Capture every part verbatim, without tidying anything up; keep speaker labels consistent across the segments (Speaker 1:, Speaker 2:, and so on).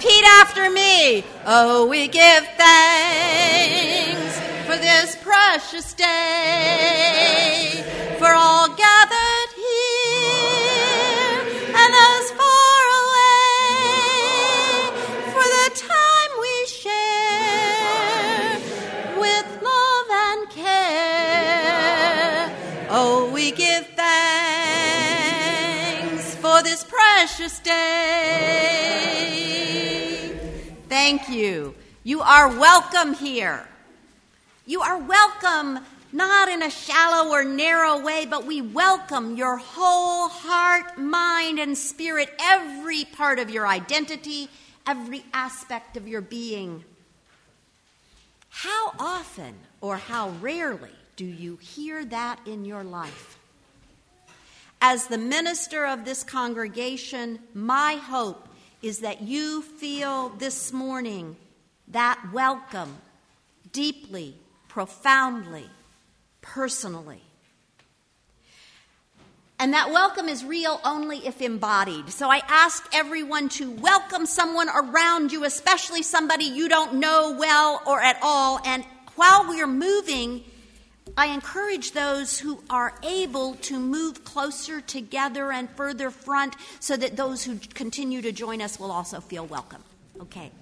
Speaker 1: Repeat after me. Oh, we give thanks for this precious day, for all gathered here and those far away, for the time we share with love and care. Oh, we give thanks for this precious day. Thank you. You are welcome here. You are welcome not in a shallow or narrow way, but we welcome your whole heart, mind, and spirit, every part of your identity, every aspect of your being. How often or how rarely do you hear that in your life? As the minister of this congregation, my hope is that you feel this morning that welcome deeply, profoundly, personally. And that welcome is real only if embodied. So I ask everyone to welcome someone around you, especially somebody you don't know well or at all. And while we're moving, I encourage those who are able to move closer together and further front so that those who continue to join us will also feel welcome. Okay.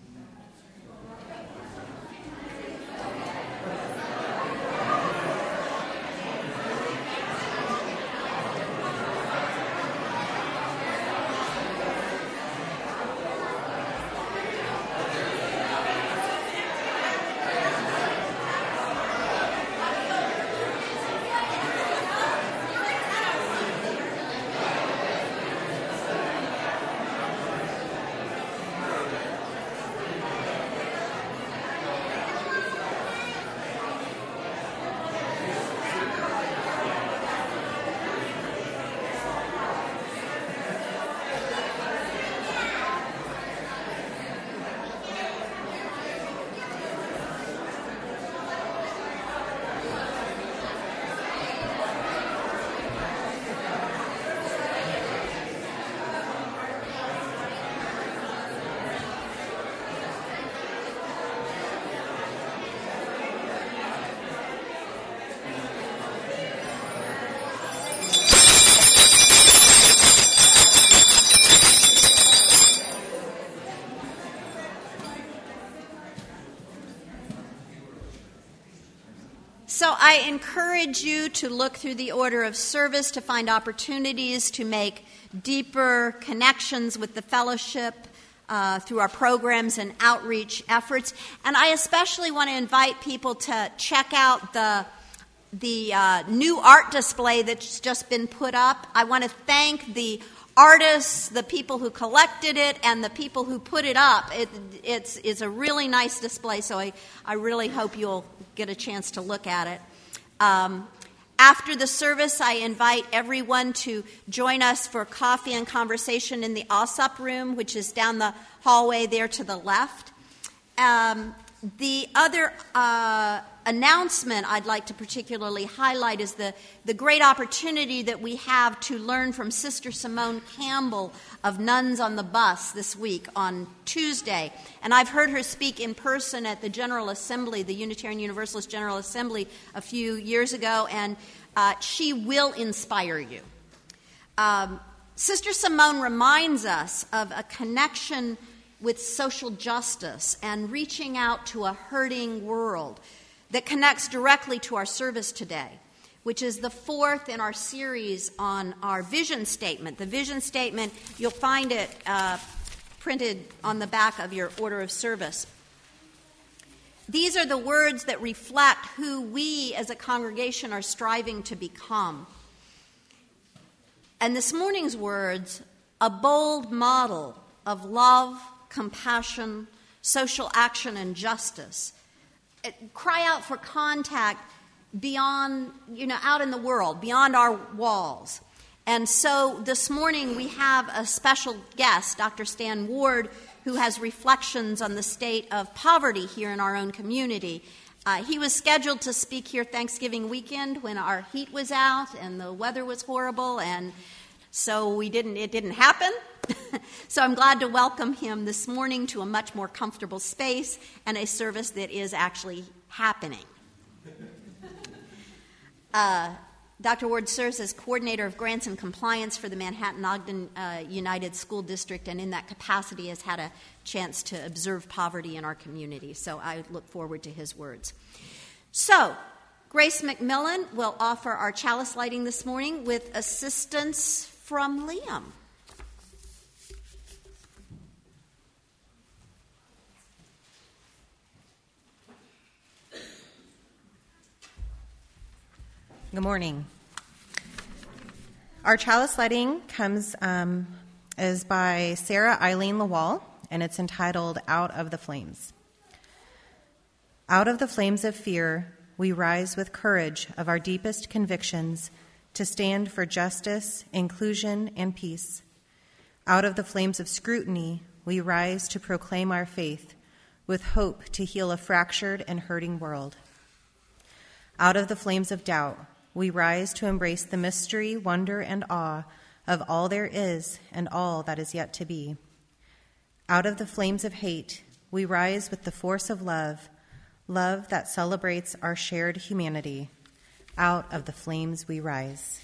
Speaker 1: So I encourage you to look through the order of service to find opportunities to make deeper connections with the fellowship uh, through our programs and outreach efforts. And I especially want to invite people to check out the the uh, new art display that's just been put up. I want to thank the artists, the people who collected it, and the people who put it up. It, it's, it's a really nice display, so I, I really hope you'll get a chance to look at it. Um, after the service, I invite everyone to join us for coffee and conversation in the Alsop room, which is down the hallway there to the left. Um, the other uh, announcement I'd like to particularly highlight is the, the great opportunity that we have to learn from Sister Simone Campbell of Nuns on the Bus this week on Tuesday. And I've heard her speak in person at the General Assembly, the Unitarian Universalist General Assembly, a few years ago, and uh, she will inspire you. Um, Sister Simone reminds us of a connection with social justice and reaching out to a hurting world that connects directly to our service today, which is the fourth in our series on our vision statement. The vision statement, you'll find it uh, printed on the back of your order of service. These are the words that reflect who we as a congregation are striving to become. And this morning's words, a bold model of love, compassion, social action, and justice, cry out for contact beyond, you know, out in the world, beyond our walls. And so this morning we have a special guest, Doctor Stan Ward, who has reflections on the state of poverty here in our own community. Uh, he was scheduled to speak here Thanksgiving weekend when our heat was out and the weather was horrible, and so we didn't. It didn't happen. So I'm glad to welcome him this morning to a much more comfortable space and a service that is actually happening. Uh, Doctor Ward serves as coordinator of grants and compliance for the Manhattan-Ogden uh, United School District, and in that capacity has had a chance to observe poverty in our community. So I look forward to his words. So Grace McMillan will offer our chalice lighting this morning with assistance from Liam.
Speaker 2: Good morning. Our chalice lighting comes um, is by Sarah Eileen Lawal, and it's entitled Out of the Flames. Out of the flames of fear, we rise with courage of our deepest convictions to stand for justice, inclusion, and peace. Out of the flames of scrutiny, we rise to proclaim our faith with hope to heal a fractured and hurting world. Out of the flames of doubt, we rise to embrace the mystery, wonder, and awe of all there is and all that is yet to be. Out of the flames of hate, we rise with the force of love, love that celebrates our shared humanity. Out of the flames we rise.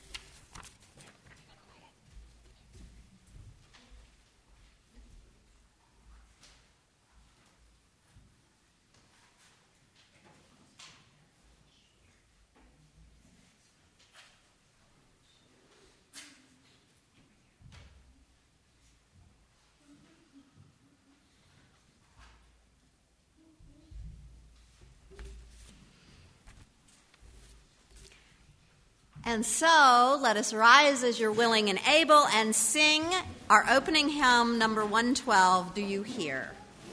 Speaker 1: And so, let us rise as you're willing and able and sing our opening hymn, number one twelve, Do You Hear?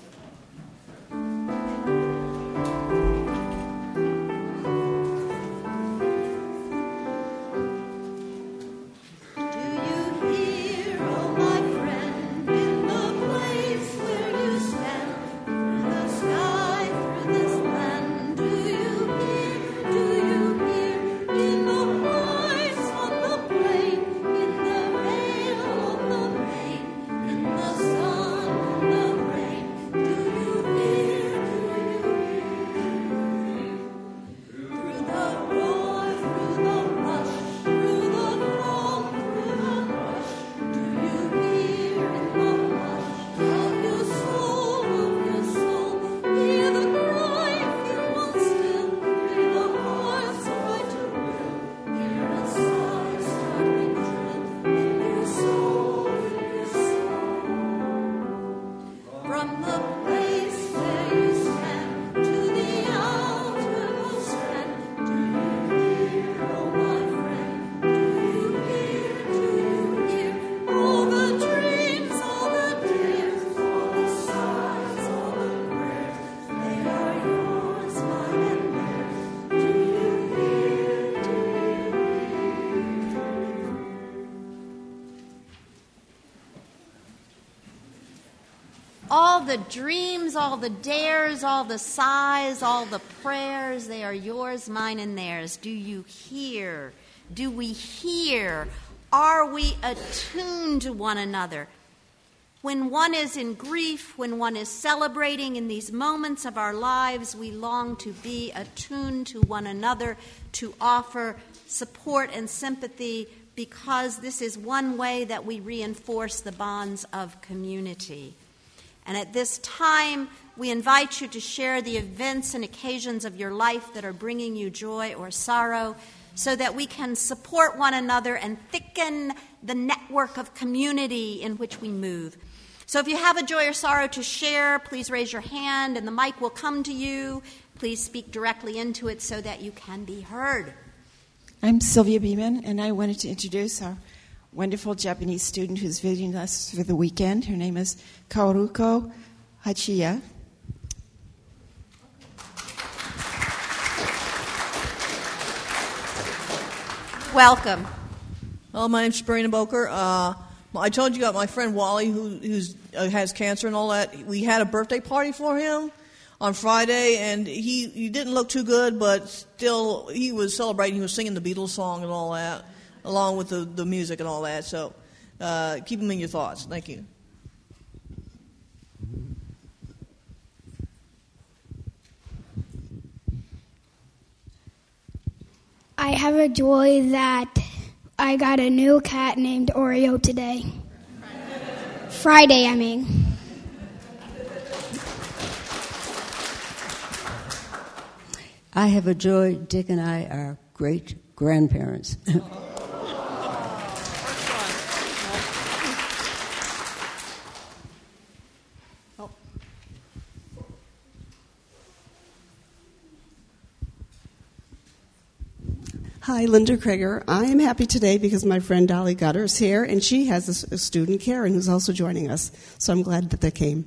Speaker 1: All the dreams, all the dares, all the sighs, all the prayers, they are yours, mine, and theirs. Do you hear? Do we hear? Are we attuned to one another? When one is in grief, when one is celebrating in these moments of our lives, we long to be attuned to one another, to offer support and sympathy, because this is one way that we reinforce the bonds of community. And at this time, we invite you to share the events and occasions of your life that are bringing you joy or sorrow, so that we can support one another and thicken the network of community in which we move. So if you have a joy or sorrow to share, please raise your hand and the mic will come to you. Please speak directly into it so that you can be heard.
Speaker 3: I'm Sylvia Beeman, and I wanted to introduce our wonderful Japanese student who's visiting us for the weekend. Her name is Kaoruko Hachiya.
Speaker 1: Welcome.
Speaker 4: Well, my name's Sabrina Boker. Uh, I told you about my friend Wally, who who's, uh, has cancer and all that. We had a birthday party for him on Friday, and he, he didn't look too good, but still he was celebrating. He was singing the Beatles song and all that, along with the, the music and all that. So uh, keep him in your thoughts. Thank you.
Speaker 5: I have a joy that I got a new cat named Oreo today. Friday, I mean.
Speaker 6: I have a joy. Dick and I are great grandparents.
Speaker 7: Hi, Linda Krieger. I am happy today because my friend Dolly Gutter is here, and she has a, a student, Karen, who's also joining us. So I'm glad that they came.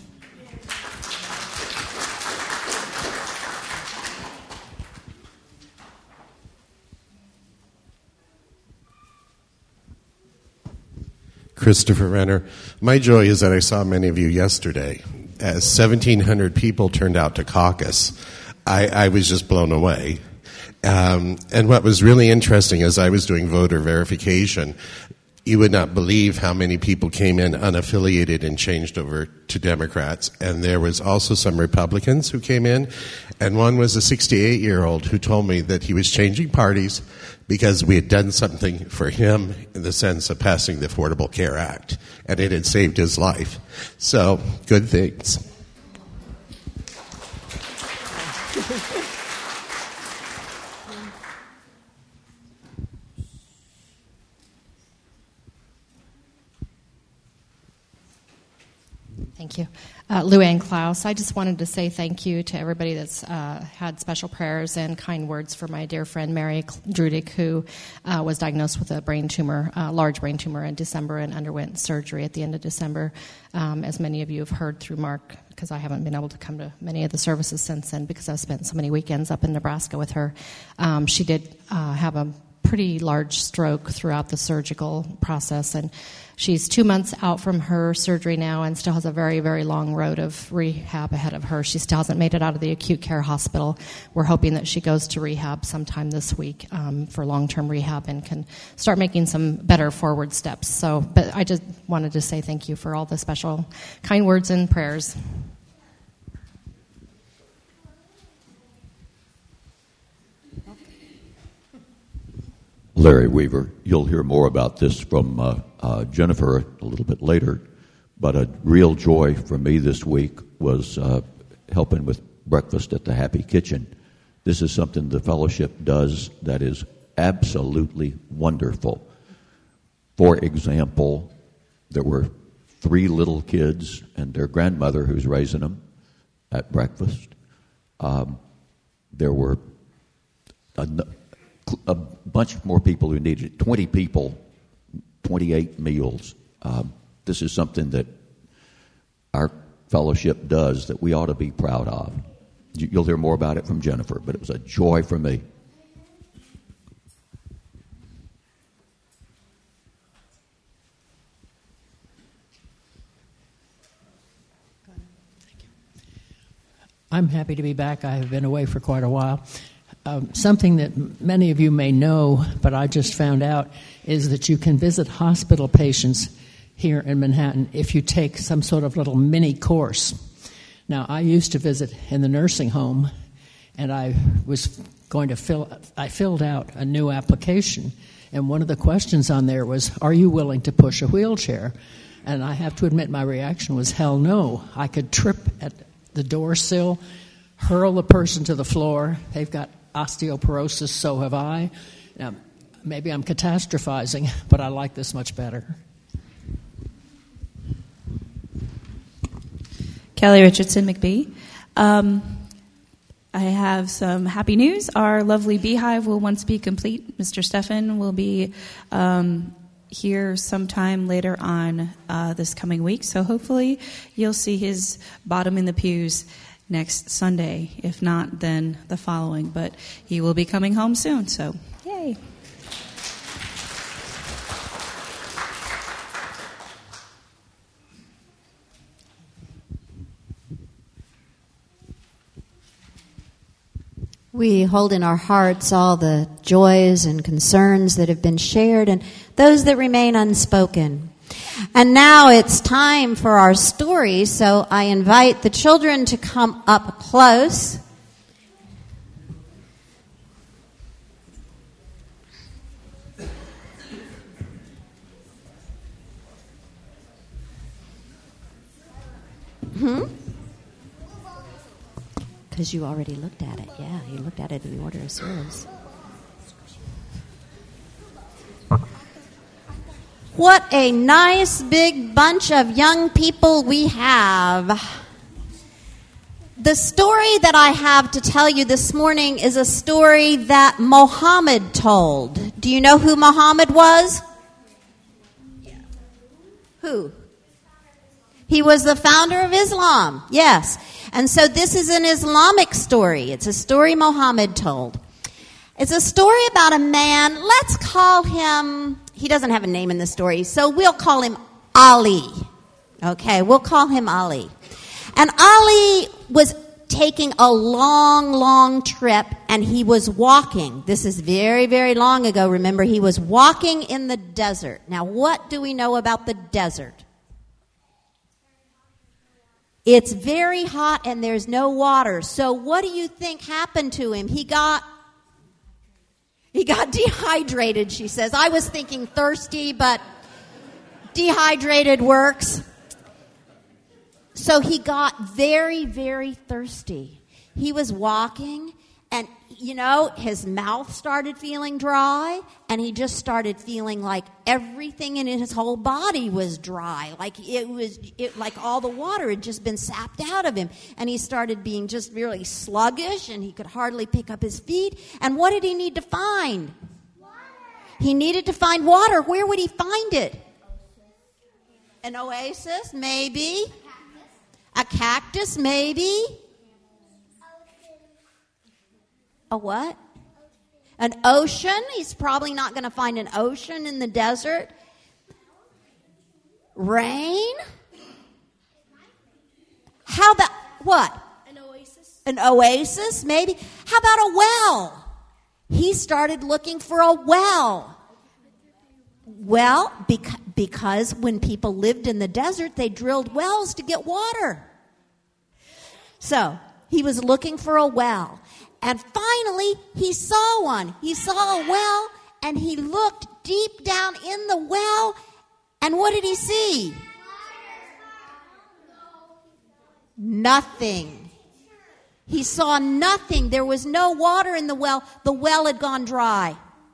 Speaker 8: Christopher Renner. My joy is that I saw many of you yesterday. As seventeen hundred people turned out to caucus, I, I was just blown away. Um, and what was really interesting as I was doing voter verification, you would not believe how many people came in unaffiliated and changed over to Democrats. And there was also some Republicans who came in, and one was a sixty-eight-year-old who told me that he was changing parties because we had done something for him in the sense of passing the Affordable Care Act, and it had saved his life. So, good things.
Speaker 9: Thank you. Uh, Luann Klaus. I just wanted to say thank you to everybody that's uh, had special prayers and kind words for my dear friend Mary Drudick, who uh, was diagnosed with a brain tumor, uh, large brain tumor in December and underwent surgery at the end of December. Um, as many of you have heard through Mark, because I haven't been able to come to many of the services since then because I've spent so many weekends up in Nebraska with her. Um, she did uh, have a pretty large stroke throughout the surgical process, and she's two months out from her surgery now and still has a very, very long road of rehab ahead of her. She still hasn't made it out of the acute care hospital. We're hoping that she goes to rehab sometime this week um, for long-term rehab and can start making some better forward steps. So, but I just wanted to say thank you for all the special kind words and prayers.
Speaker 10: Larry Weaver. You'll hear more about this from uh, uh, Jennifer a little bit later, but a real joy for me this week was uh, helping with breakfast at the Happy Kitchen. This is something the fellowship does that is absolutely wonderful. For example, there were three little kids and their grandmother who's raising them at breakfast. Um, there were a, a bunch more people who needed it. twenty people, twenty-eight meals. Um, this is something that our fellowship does that we ought to be proud of. You'll hear more about it from Jennifer, but it was a joy for me.
Speaker 11: I'm happy to be back. I have been away for quite a while. Um, something that many of you may know, but I just found out, is that you can visit hospital patients here in Manhattan if you take some sort of little mini course. Now, I used to visit in the nursing home, and I was going to fill, I filled out a new application, and one of the questions on there was, are you willing to push a wheelchair? And I have to admit my reaction was, hell no. I could trip at the door sill, hurl the person to the floor. They've got osteoporosis, so have I. Now, maybe I'm catastrophizing, but I like this much better.
Speaker 12: Kelly Richardson McBee. Um, I have some happy news. Our lovely beehive will once be complete. Mister Stefan will be um, here sometime later on uh, this coming week, so hopefully you'll see his bottom in the pews next Sunday. If not, then the following. But he will be coming home soon, so yay.
Speaker 1: We hold in our hearts all the joys and concerns that have been shared and those that remain unspoken. And now it's time for our story, so I invite the children to come up close. Hmm?
Speaker 13: Because you already looked at it. Yeah, you looked at it in the order of service.
Speaker 1: What a nice big bunch of young people we have. The story that I have to tell you this morning is a story that Muhammad told. Do you know who Muhammad was? Yeah. Who? He was the founder of Islam, yes. And so this is an Islamic story. It's a story Muhammad told. It's a story about a man, let's call him, he doesn't have a name in the story, so we'll call him Ali. Okay, we'll call him Ali. And Ali was taking a long, long trip, and he was walking. This is very, very long ago, remember. He was walking in the desert. Now, what do we know about the desert? It's very hot, and there's no water. So what do you think happened to him? He got... He got dehydrated, she says. I was thinking thirsty, but dehydrated works. So he got very, very thirsty. He was walking, and, you know, his mouth started feeling dry, and he just started feeling like everything in his whole body was dry. Like it was, it, like all the water had just been sapped out of him. And he started being just really sluggish, and he could hardly pick up his feet. And what did he need to find? Water. He needed to find water. Where would he find it? An oasis, maybe. A cactus, maybe. A what? An ocean. He's probably not going to find an ocean in the desert. Rain. How about what?
Speaker 5: An oasis.
Speaker 1: An oasis, maybe. How about a well? He started looking for a well. Well, bec- because when people lived in the desert, they drilled wells to get water. So he was looking for a well. And finally, he saw one. He saw a well, and he looked deep down in the well, and what did he see? Nothing. He saw nothing. There was no water in the well. The well had gone dry.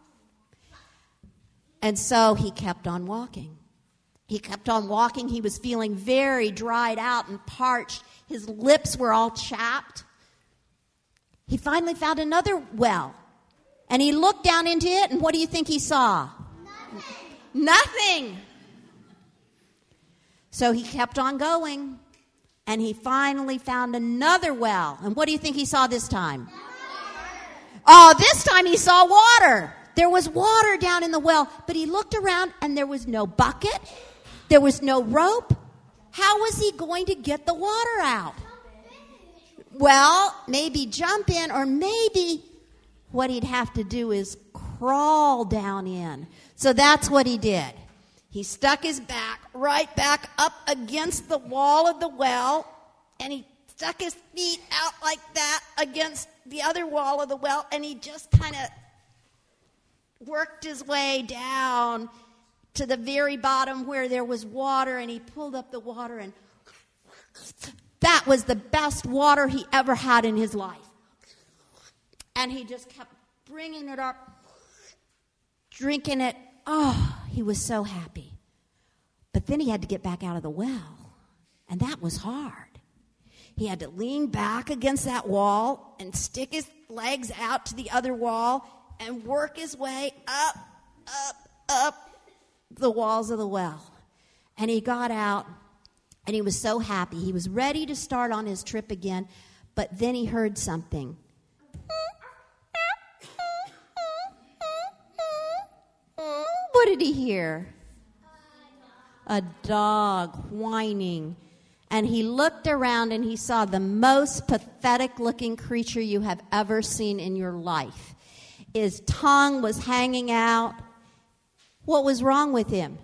Speaker 1: And so he kept on walking. He kept on walking. He was feeling very dried out and parched. His lips were all chapped. He finally found another well. And he looked down into it, and what do you think he saw? Nothing. Nothing. So he kept on going, and he finally found another well. And what do you think he saw this time? Oh, this time he saw water. There was water down in the well, but he looked around, and there was no bucket. There was no rope. How was he going to get the water out? Well, maybe jump in, or maybe what he'd have to do is crawl down in. So that's what he did. He stuck his back right back up against the wall of the well, and he stuck his feet out like that against the other wall of the well, and he just kind of worked his way down to the very bottom where there was water, and he pulled up the water, and that was the best water he ever had in his life. And he just kept bringing it up, drinking it. Oh, he was so happy. But then he had to get back out of the well, and that was hard. He had to lean back against that wall and stick his legs out to the other wall and work his way up, up, up the walls of the well. And he got out, and he was so happy. He was ready to start on his trip again, but then he heard something. What did he hear? A dog whining. And he looked around, and he saw the most pathetic-looking creature you have ever seen in your life. His tongue was hanging out. What was wrong with him?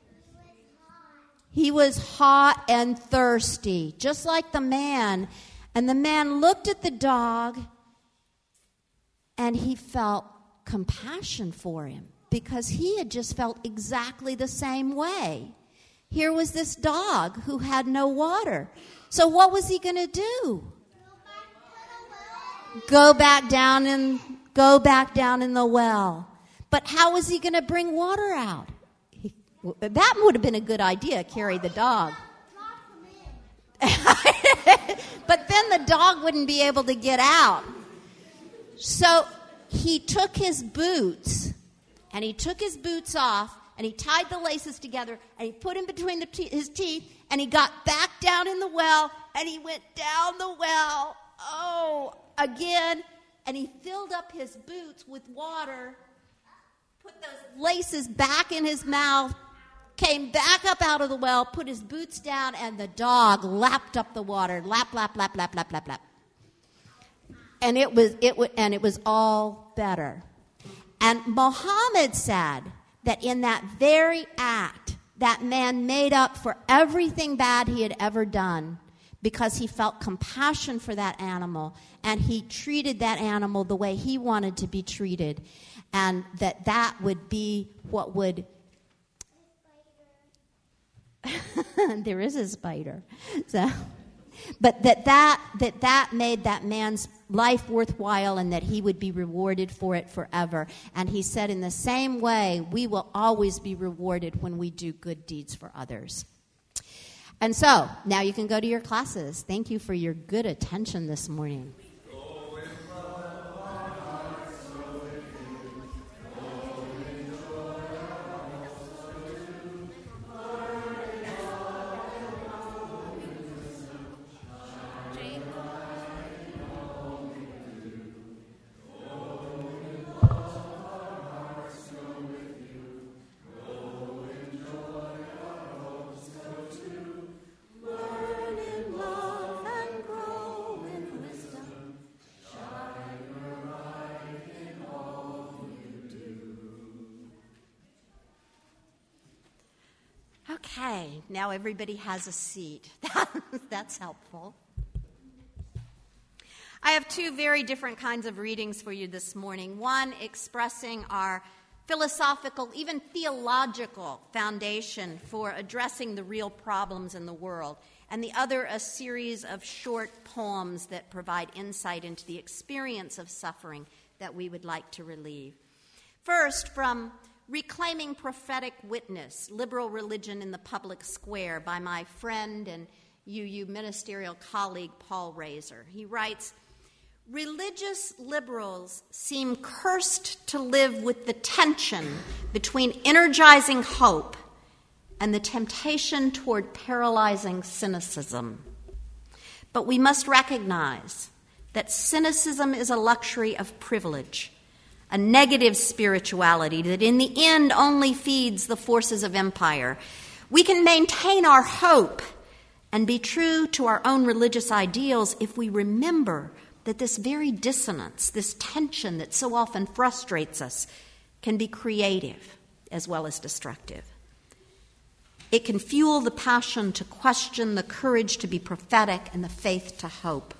Speaker 1: He was hot and thirsty, just like the man. And the man looked at the dog, and he felt compassion for him because he had just felt exactly the same way. Here was this dog who had no water. So what was he going to do? Go back down and go back down in the well. But how was he going to bring water out? He, that would have been a good idea, carry the dog. But then the dog wouldn't be able to get out. So he took his boots, and he took his boots off, and he tied the laces together, and he put them between the te- his teeth, and he got back down in the well, and he went down the well, oh, again, and he filled up his boots with water, put those laces back in his mouth, came back up out of the well, put his boots down, and the dog lapped up the water. Lap, lap, lap, lap, lap, lap, lap. And it was it was, and it was all better. And Muhammad said that in that very act, that man made up for everything bad he had ever done because he felt compassion for that animal, and he treated that animal the way he wanted to be treated, and that that would be what would... There is a spider. So, but that that, that that made that man's life worthwhile, and that he would be rewarded for it forever. And he said, in the same way, we will always be rewarded when we do good deeds for others. And so, now you can go to your classes. Thank you for your good attention this morning. Okay, now everybody has a seat. That's helpful. I have two very different kinds of readings for you this morning. One expressing our philosophical, even theological foundation for addressing the real problems in the world, and the other a series of short poems that provide insight into the experience of suffering that we would like to relieve. First, from Reclaiming Prophetic Witness, Liberal Religion in the Public Square, by my friend and U U ministerial colleague Paul Razor. He writes, religious liberals seem cursed to live with the tension between energizing hope and the temptation toward paralyzing cynicism. But we must recognize that cynicism is a luxury of privilege, a negative spirituality that in the end only feeds the forces of empire. We can maintain our hope and be true to our own religious ideals if we remember that this very dissonance, this tension that so often frustrates us, can be creative as well as destructive. It can fuel the passion to question, the courage to be prophetic, and the faith to hope.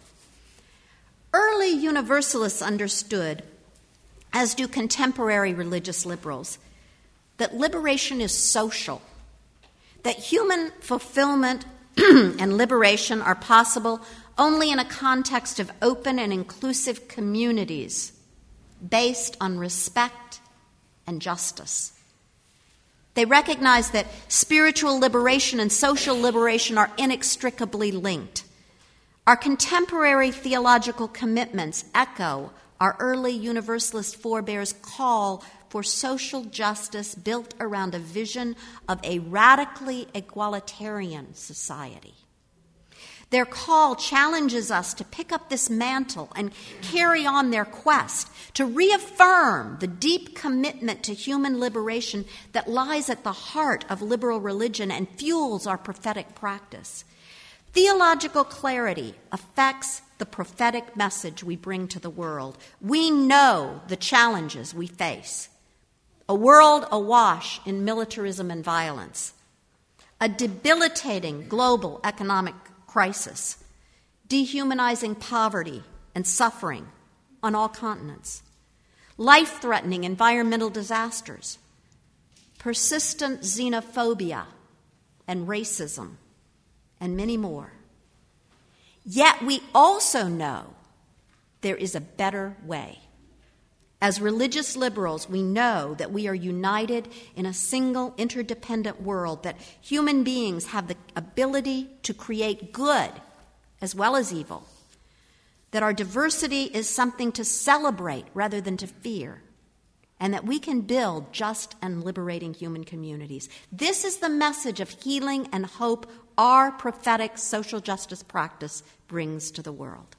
Speaker 1: Early Universalists understood, as do contemporary religious liberals, that liberation is social, that human fulfillment and liberation are possible only in a context of open and inclusive communities based on respect and justice. They recognize that spiritual liberation and social liberation are inextricably linked. Our contemporary theological commitments echo our early Universalist forebears' call for social justice built around a vision of a radically egalitarian society. Their call challenges us to pick up this mantle and carry on their quest, to reaffirm the deep commitment to human liberation that lies at the heart of liberal religion and fuels our prophetic practice. Theological clarity affects the prophetic message we bring to the world. We know the challenges we face. A world awash in militarism and violence. A debilitating global economic crisis. Dehumanizing poverty and suffering on all continents. Life-threatening environmental disasters. Persistent xenophobia and racism, and many more. Yet we also know there is a better way. As religious liberals, we know that we are united in a single interdependent world, that human beings have the ability to create good as well as evil, that our diversity is something to celebrate rather than to fear, and that we can build just and liberating human communities. This is the message of healing and hope our prophetic social justice practice brings to the world.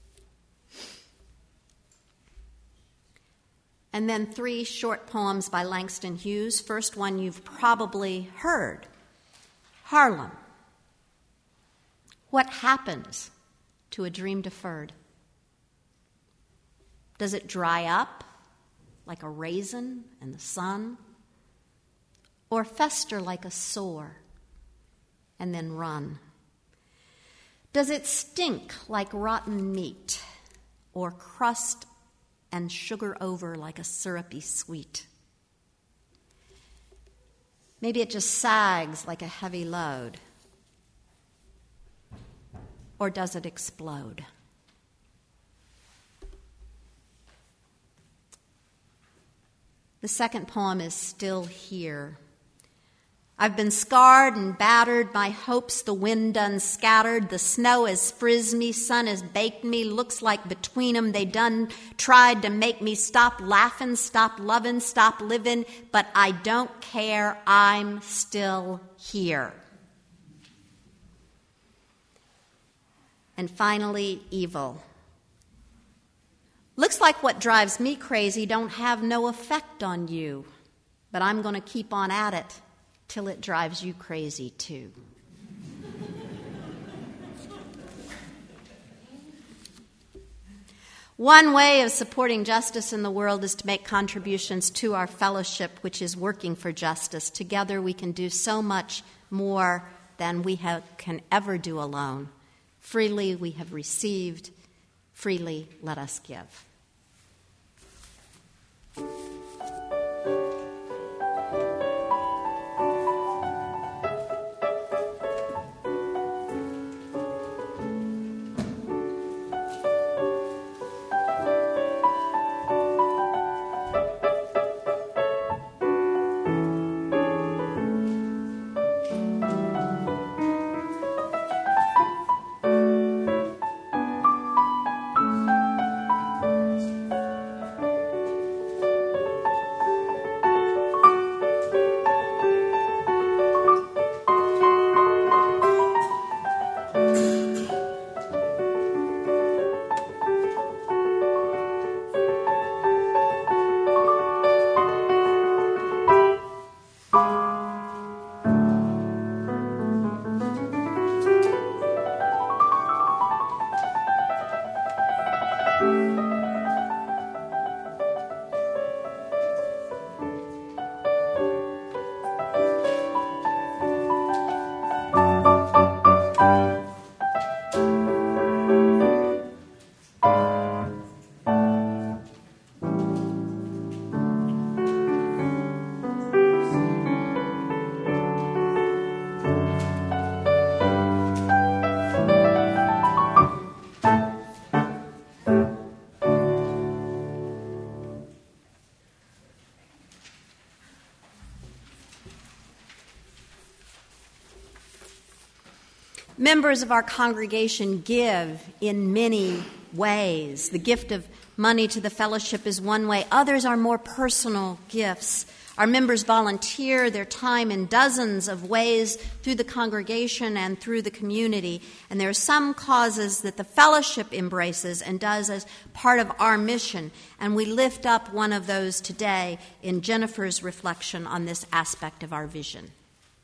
Speaker 1: And then three short poems by Langston Hughes. First one you've probably heard, Harlem. What happens to a dream deferred? Does it dry up like a raisin in the sun? Or fester like a sore and then run? Does it stink like rotten meat or crust and sugar over like a syrupy sweet? Maybe it just sags like a heavy load. Or does it explode? The second poem is Still Here. I've been scarred and battered, my hopes the wind done scattered, the snow has frizzed me, sun has baked me, looks like between 'em they done tried to make me stop laughing, stop loving, stop living, but I don't care, I'm still here. And finally, Evil. Looks like what drives me crazy don't have no effect on you, but I'm going to keep on at it till it drives you crazy too. One way of supporting justice in the world is to make contributions to our fellowship, which is working for justice. Together we can do so much more than we have, can ever do alone. Freely we have received, freely let us give. Members of our congregation give in many ways. The gift of money to the fellowship is one way. Others are more personal gifts. Our members volunteer their time in dozens of ways through the congregation and through the community. And there are some causes that the fellowship embraces and does as part of our mission. And we lift up one of those today in Jennifer's reflection on this aspect of our vision.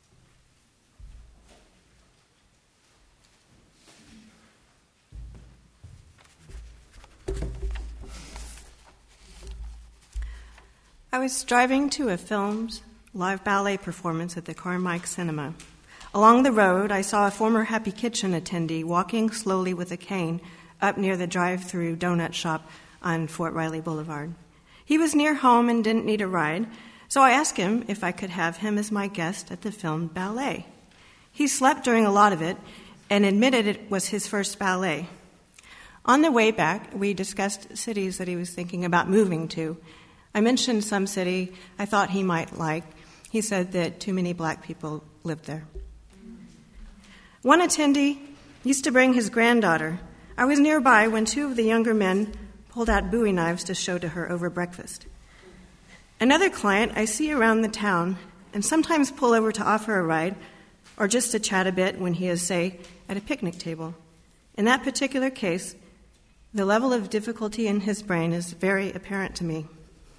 Speaker 14: I was driving to a filmed live ballet performance at the Carmike Cinema. Along the road, I saw a former Happy Kitchen attendee walking slowly with a cane up near the drive-through donut shop on Fort Riley Boulevard. He was near home and didn't need a ride, so I asked him if I could have him as my guest at the filmed ballet. He slept during a lot of it, and admitted it was his first ballet. On the way back, we discussed cities that he was thinking about moving to. I mentioned some city I thought he might like. He said that too many black people lived there. One attendee used to bring his granddaughter. I was nearby when two of the younger men pulled out Bowie knives to show to her over breakfast. Another client I see around the town and sometimes pull over to offer a ride or just to chat a bit when he is, say, at a picnic table. In that particular case, the level of difficulty in his brain is very apparent to me.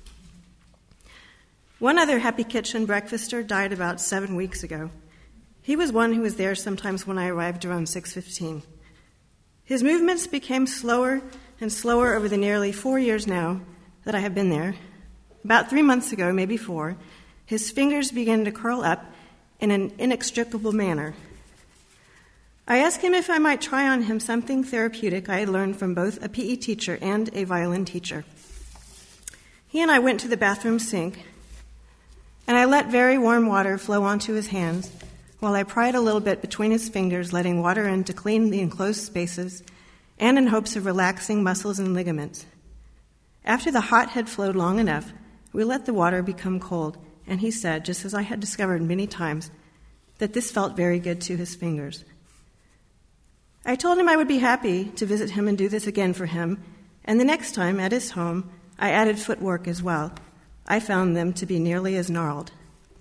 Speaker 14: One other Happy Kitchen breakfaster died about seven weeks ago. He was one who was there sometimes when I arrived around six fifteen. His movements became slower and slower over the nearly four years now that I have been there. About three months ago, maybe four, his fingers began to curl up in an inextricable manner. I asked him if I might try on him something therapeutic I had learned from both a P E teacher and a violin teacher. He and I went to the bathroom sink, and I let very warm water flow onto his hands while I pried a little bit between his fingers, letting water in to clean the enclosed spaces and in hopes of relaxing muscles and ligaments. After the hot had flowed long enough, we let the water become cold, and he said, just as I had discovered many times, that this felt very good to his fingers. I told him I would be happy to visit him and do this again for him, and the next time at his home, I added footwork as well. I found them to be nearly as gnarled.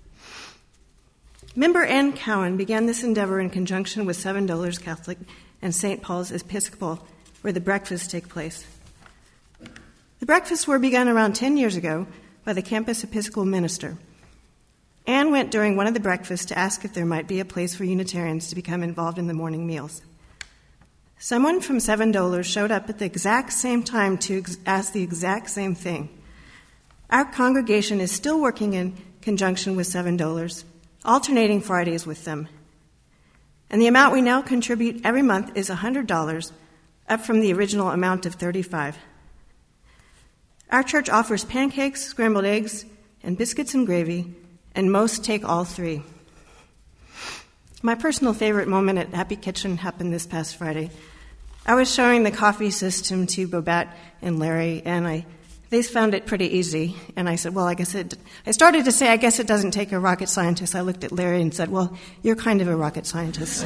Speaker 14: Member Ann Cowan began this endeavor in conjunction with Seven Dollars Catholic and Saint Paul's Episcopal, where the breakfasts take place. The breakfasts were begun around ten years ago by the campus Episcopal minister. Ann went during one of the breakfasts to ask if there might be a place for Unitarians to become involved in the morning meals. Someone from Seven Dollars showed up at the exact same time to ex- ask the exact same thing. Our congregation is still working in conjunction with Seven Dollars, alternating Fridays with them. And the amount we now contribute every month is one hundred dollars, up from the original amount of thirty-five dollars. Our church offers pancakes, scrambled eggs, and biscuits and gravy, and most take all three. My personal favorite moment at Happy Kitchen happened this past Friday. I was showing the coffee system to Bobette and Larry, and I they found it pretty easy. And I said, well, I guess it, I started to say, I guess it doesn't take a rocket scientist. I looked at Larry and said, well, you're kind of a rocket scientist.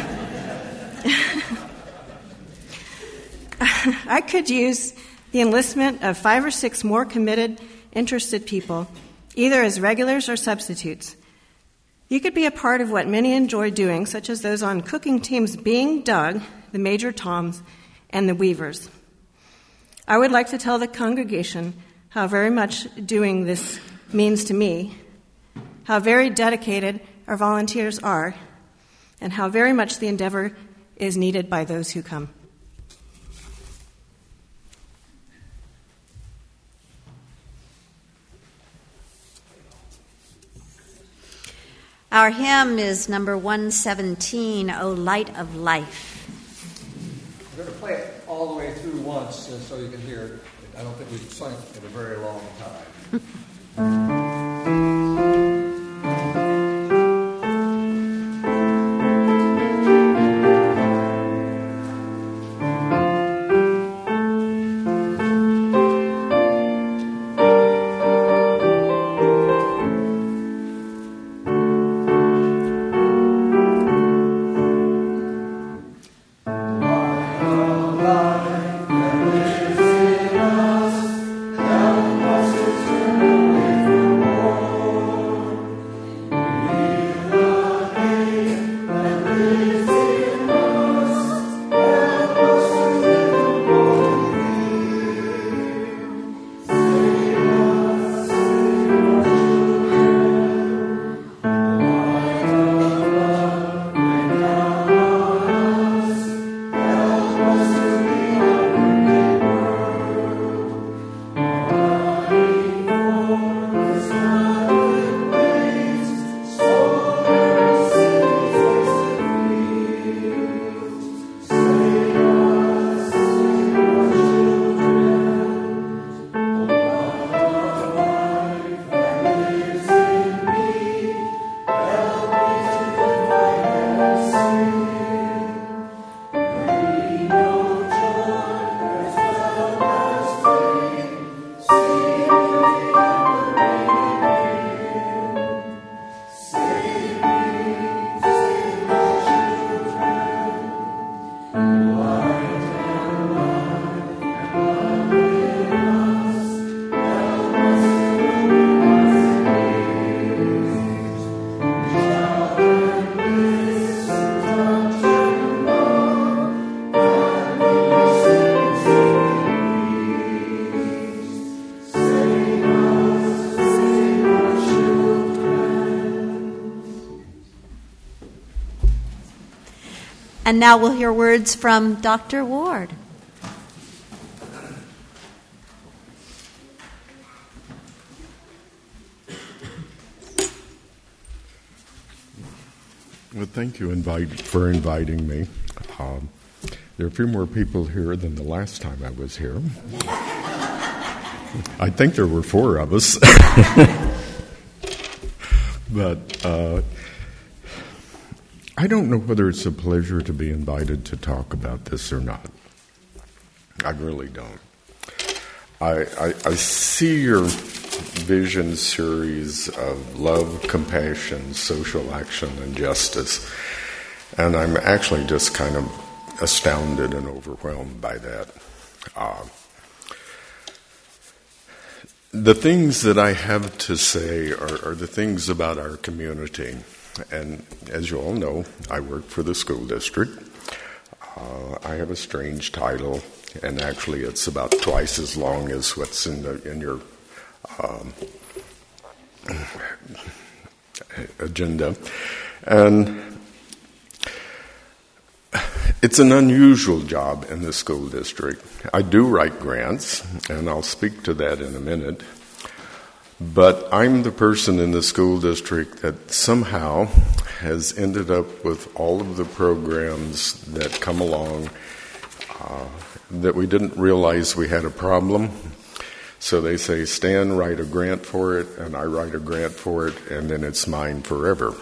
Speaker 14: I could use the enlistment of five or six more committed, interested people, either as regulars or substitutes. You could be a part of what many enjoy doing, such as those on cooking teams being Doug, the Major Toms, and the Weavers. I would like to tell the congregation how very much doing this means to me, how very dedicated our volunteers are, and how very much the endeavor is needed by those who come.
Speaker 1: Our hymn is number one seventeen, O Light of Life.
Speaker 15: We're going to play it all the way through once uh, so you can hear it. I don't think we've sung it in a very long time.
Speaker 16: Life that lives in us, help us to
Speaker 1: And now we'll hear words from Doctor Ward.
Speaker 16: Well, thank you invite, for inviting me. Um, there are a few more people here than the last time I was here. I think there were four of us. But uh, I don't know whether it's a pleasure to be invited to talk about this or not. I really don't. I, I, I see your vision series of love, compassion, social action, and justice, and I'm actually just kind of astounded and overwhelmed by that. Uh, the things that I have to say are, are the things about our community, and as you all know, I work for the school district. Uh, I have a strange title, and actually it's about twice as long as what's in the in your um, agenda. And it's an unusual job in the school district. I do write grants, and I'll speak to that in a minute. But I'm the person in the school district that somehow has ended up with all of the programs that come along uh, that we didn't realize we had a problem. So they say, Stan, write a grant for it, and I write a grant for it, and then it's mine forever.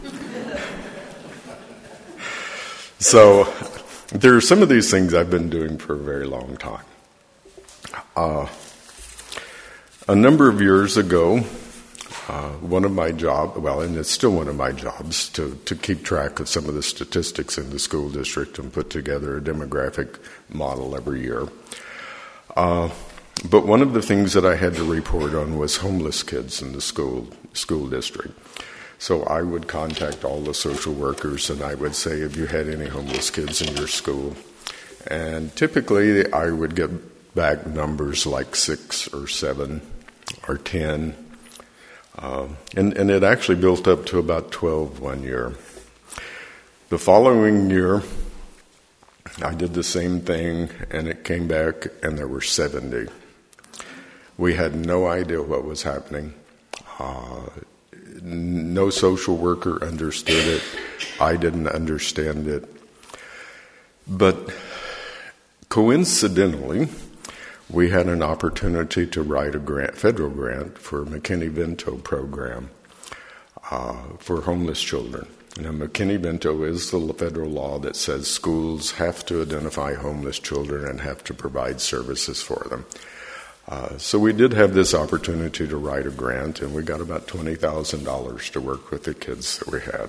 Speaker 16: So there are some of these things I've been doing for a very long time. Uh, a number of years ago, uh, one of my jobs, well, and it's still one of my jobs, to, to keep track of some of the statistics in the school district and put together a demographic model every year. Uh, but one of the things that I had to report on was homeless kids in the school school district. So I would contact all the social workers and I would say, have you had any homeless kids in your school? And typically I would get back numbers like six or seven or ten. Uh, and, and it actually built up to about twelve one year. The following year, I did the same thing and it came back and there were seventy. We had no idea what was happening. Uh, no social worker understood it. I didn't understand it. But coincidentally, we had an opportunity to write a grant, federal grant for a McKinney-Vento program uh, for homeless children. Now, McKinney-Vento is the federal law that says schools have to identify homeless children and have to provide services for them. Uh, so we did have this opportunity to write a grant, and we got about twenty thousand dollars to work with the kids that we had.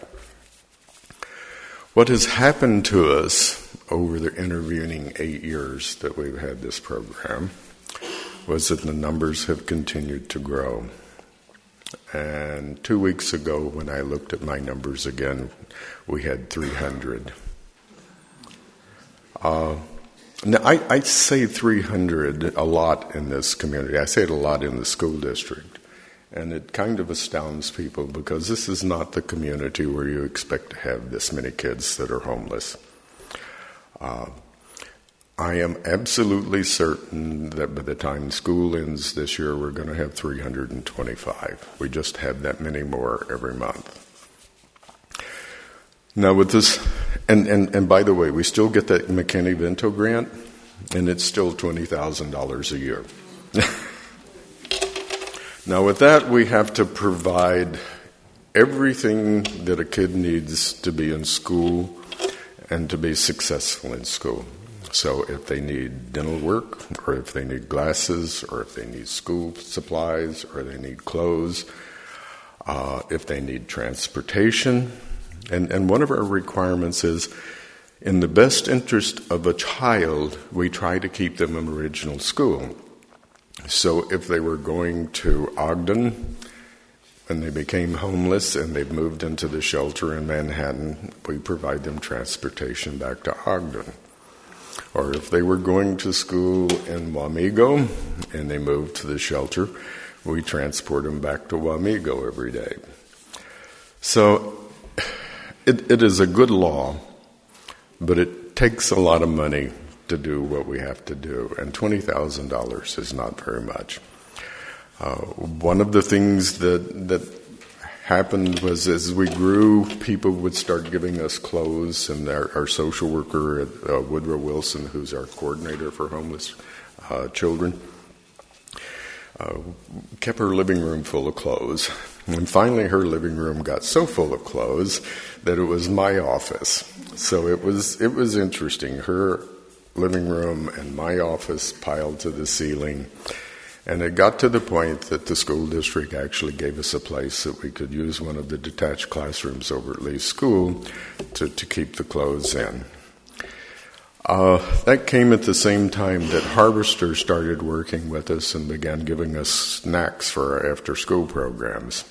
Speaker 16: What has happened to us over the intervening eight years that we've had this program was that the numbers have continued to grow. And two weeks ago, when I looked at my numbers again, we had three hundred. Uh, now, I, I say three hundred a lot in this community. I say it a lot in the school district. And it kind of astounds people because this is not the community where you expect to have this many kids that are homeless. Uh, I am absolutely certain that by the time school ends this year, we're going to have three hundred twenty-five. We just have that many more every month. Now with this, and, and, and by the way, we still get that McKinney-Vento grant, and it's still twenty thousand dollars a year. Now with that, we have to provide everything that a kid needs to be in school and to be successful in school. So if they need dental work, or if they need glasses, or if they need school supplies, or they need clothes, uh, if they need transportation. And, and one of our requirements is, in the best interest of a child, we try to keep them in original school. So if they were going to Ogden, and they became homeless and they've moved into the shelter in Manhattan, we provide them transportation back to Ogden. Or if they were going to school in Wamego and they moved to the shelter, we transport them back to Wamego every day. So it, it is a good law but it takes a lot of money to do what we have to do, and twenty thousand dollars is not very much. Uh, one of the things that that happened was as we grew, people would start giving us clothes, and our, our social worker at uh, Woodrow Wilson, who's our coordinator for homeless uh, children, uh, kept her living room full of clothes. And finally her living room got so full of clothes that it was my office. So it was it was interesting. Her living room and my office piled to the ceiling. And it got to the point that the school district actually gave us a place that we could use one of the detached classrooms over at Lee School to, to keep the clothes in. Uh, that came at the same time that Harvester started working with us and began giving us snacks for our after-school programs.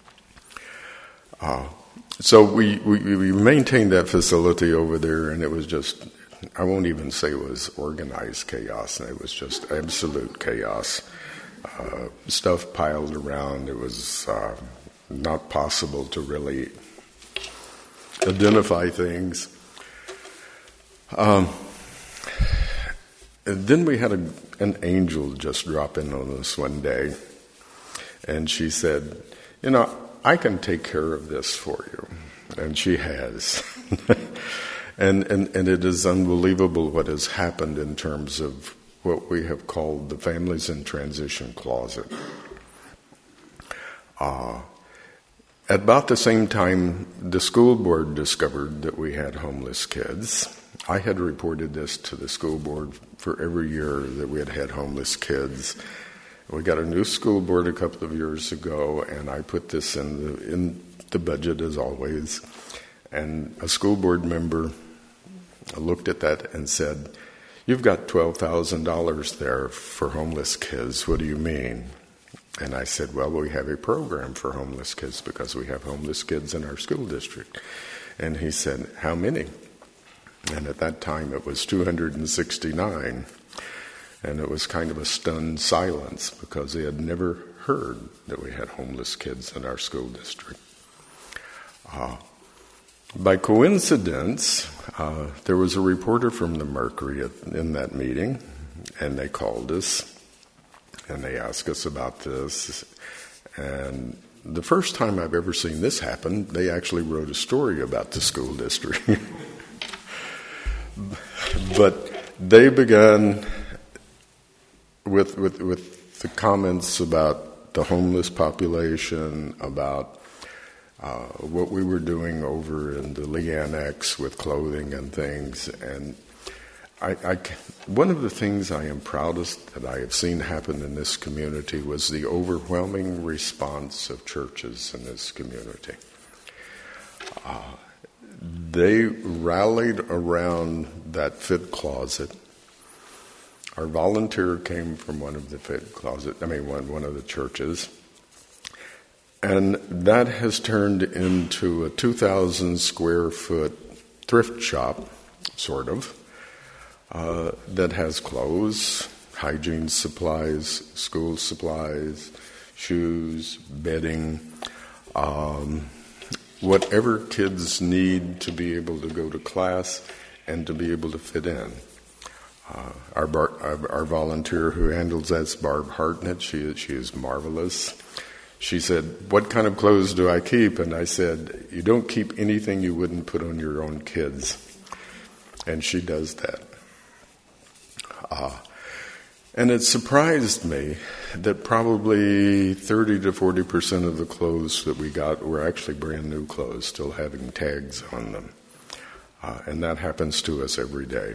Speaker 16: Uh, so we, we, we maintained that facility over there, and it was just, I won't even say it was organized chaos, it was just absolute chaos. Uh, stuff piled around. It was uh, not possible to really identify things. Um, and then we had a, an angel just drop in on us one day, and she said, you know, I can take care of this for you. And she has. and, and, and it is unbelievable what has happened in terms of what we have called the Families in Transition Closet. Uh, at about the same time, the school board discovered that we had homeless kids. I had reported this to the school board for every year that we had had homeless kids. We got a new school board a couple of years ago, and I put this in the, in the budget as always. And a school board member looked at that and said, you've got twelve thousand dollars there for homeless kids. What do you mean? And I said, well, we have a program for homeless kids because we have homeless kids in our school district. And he said, how many? And at that time it was two hundred sixty-nine. And it was kind of a stunned silence because they had never heard that we had homeless kids in our school district. Uh, By coincidence, uh, there was a reporter from the Mercury at, in that meeting, and they called us, and they asked us about this. And the first time I've ever seen this happen, they actually wrote a story about the school district. But they began with, with, with the comments about the homeless population, about Uh, what we were doing over in the Lee Annex with clothing and things. And I, I, one of the things I am proudest that I have seen happen in this community was the overwhelming response of churches in this community. Uh, they rallied around that fit closet. Our volunteer came from one of the fit closet, I mean, one, one of the churches. And that has turned into a two thousand square foot thrift shop, sort of, uh, that has clothes, hygiene supplies, school supplies, shoes, bedding, um, whatever kids need to be able to go to class and to be able to fit in. Uh, our, bar, our, our volunteer who handles that's Barb Hartnett. She, she is marvelous. She said, what kind of clothes do I keep? And I said, you don't keep anything you wouldn't put on your own kids. And she does that. Uh, and it surprised me that probably thirty to forty percent of the clothes that we got were actually brand new clothes, still having tags on them. Uh, and that happens to us every day.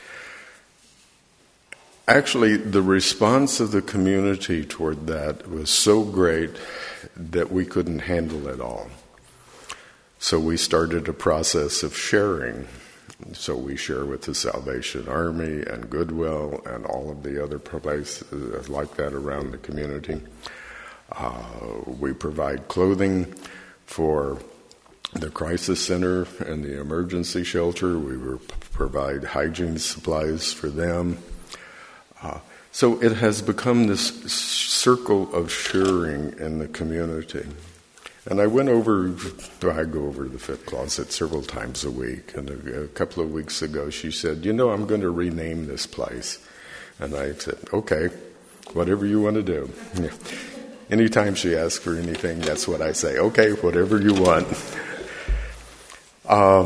Speaker 16: Actually, the response of the community toward that was so great that we couldn't handle it all. So we started a process of sharing. So we share with the Salvation Army and Goodwill and all of the other places like that around the community. Uh, we provide clothing for the crisis center and the emergency shelter. We provide hygiene supplies for them. Uh, so it has become this circle of sharing in the community. And I went over, I go over to the Fit Closet several times a week. And a, a couple of weeks ago, she said, you know, I'm going to rename this place. And I said, okay, whatever you want to do. Yeah. Anytime she asks for anything, that's what I say. Okay, whatever you want. Um,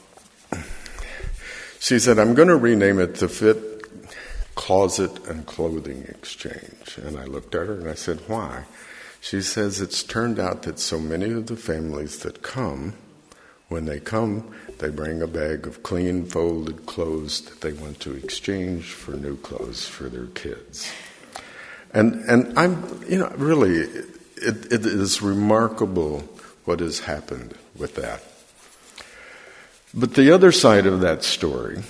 Speaker 16: she said, I'm going to rename it the Fit Closet and Clothing Exchange. And I looked at her and I said, why? She says, it's turned out that so many of the families that come, when they come, they bring a bag of clean, folded clothes that they want to exchange for new clothes for their kids. And and I'm, you know, really, it, it is remarkable what has happened with that. But the other side of that story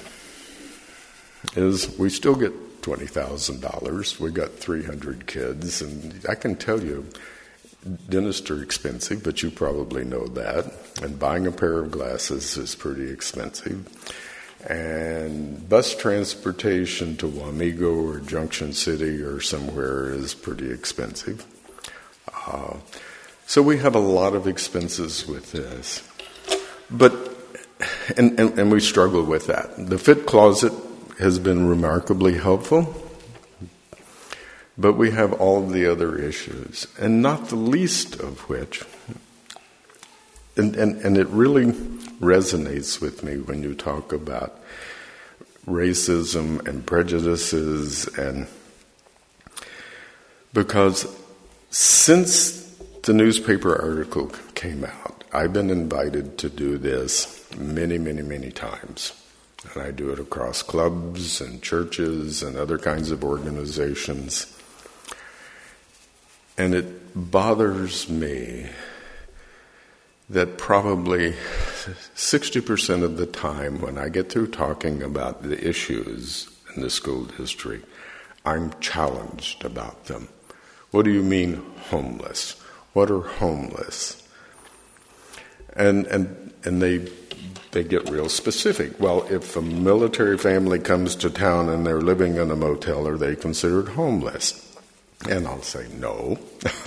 Speaker 16: is we still get twenty thousand dollars. We got three hundred kids, and I can tell you, dentists are expensive, but you probably know that. And buying a pair of glasses is pretty expensive. And bus transportation to Wamego or Junction City or somewhere is pretty expensive. Uh, so we have a lot of expenses with this. But, and, and, and we struggle with that. The Fit Closet has been remarkably helpful, but we have all of the other issues, and not the least of which, and, and, and it really resonates with me when you talk about racism and prejudices, and because since the newspaper article came out, I've been invited to do this many, many, many times. And I do it across clubs and churches and other kinds of organizations. And it bothers me that probably sixty percent of the time when I get through talking about the issues in the school district, I'm challenged about them. What do you mean homeless? What are homeless? And and and they they get real specific. Well, if a military family comes to town and they're living in a motel, are they considered homeless? And I'll say no.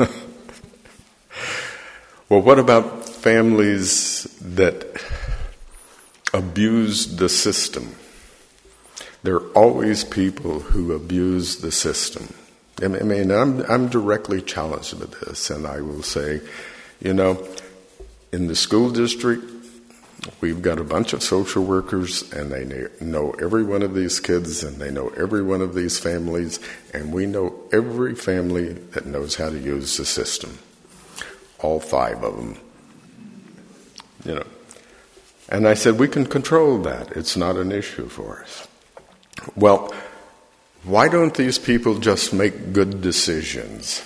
Speaker 16: Well, what about families that abuse the system? There are always people who abuse the system. I mean, I'm, I'm directly challenged with this, and I will say, you know, in the school district, we've got a bunch of social workers, and they know every one of these kids, and they know every one of these families, and we know every family that knows how to use the system. All five of them. You know. And I said, we can control that. It's not an issue for us. Well, why don't these people just make good decisions?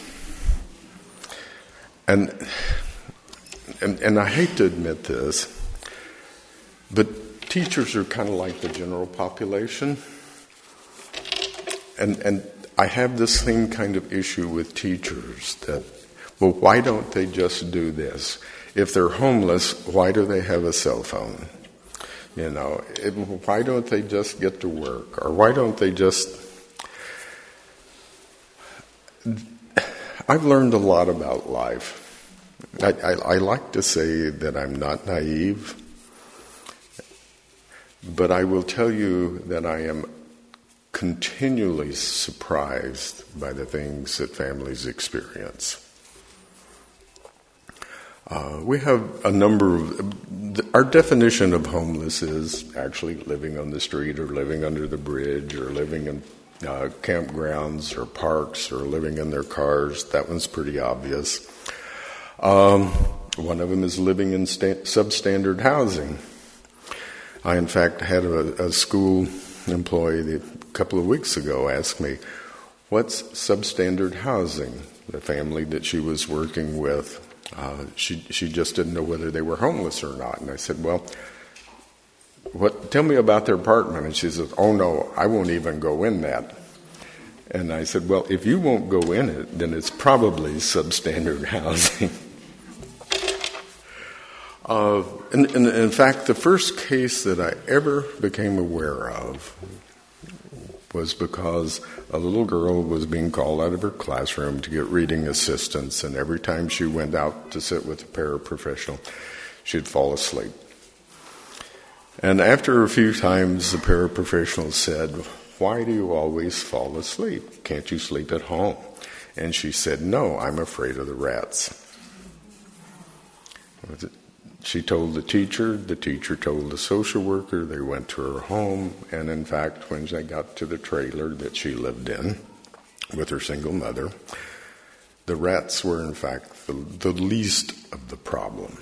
Speaker 16: And and, and I hate to admit this, but teachers are kind of like the general population. And and I have the same kind of issue with teachers that, well, why don't they just do this? If they're homeless, why do they have a cell phone? You know, it, why don't they just get to work? Or why don't they just... I've learned a lot about life. I, I, I like to say that I'm not naive, but I will tell you that I am continually surprised by the things that families experience. Uh, we have a number of, our definition of homeless is actually living on the street or living under the bridge or living in uh, campgrounds or parks or living in their cars. That one's pretty obvious. Um, one of them is living in sta- substandard housing. I, in fact, had a, a school employee a couple of weeks ago ask me, what's substandard housing? The family that she was working with, uh, she she just didn't know whether they were homeless or not. And I said, well, what? Tell me about their apartment. And she said, oh, no, I won't even go in that. And I said, well, if you won't go in it, then it's probably substandard housing. Uh, and, and in fact, the first case that I ever became aware of was because a little girl was being called out of her classroom to get reading assistance, and every time she went out to sit with a paraprofessional, she'd fall asleep. And after a few times, the paraprofessional said, "Why do you always fall asleep? Can't you sleep at home?" And she said, "No, I'm afraid of the rats." She told the teacher, the teacher told the social worker, they went to her home, and in fact, when they got to the trailer that she lived in with her single mother, the rats were in fact the, the least of the problem.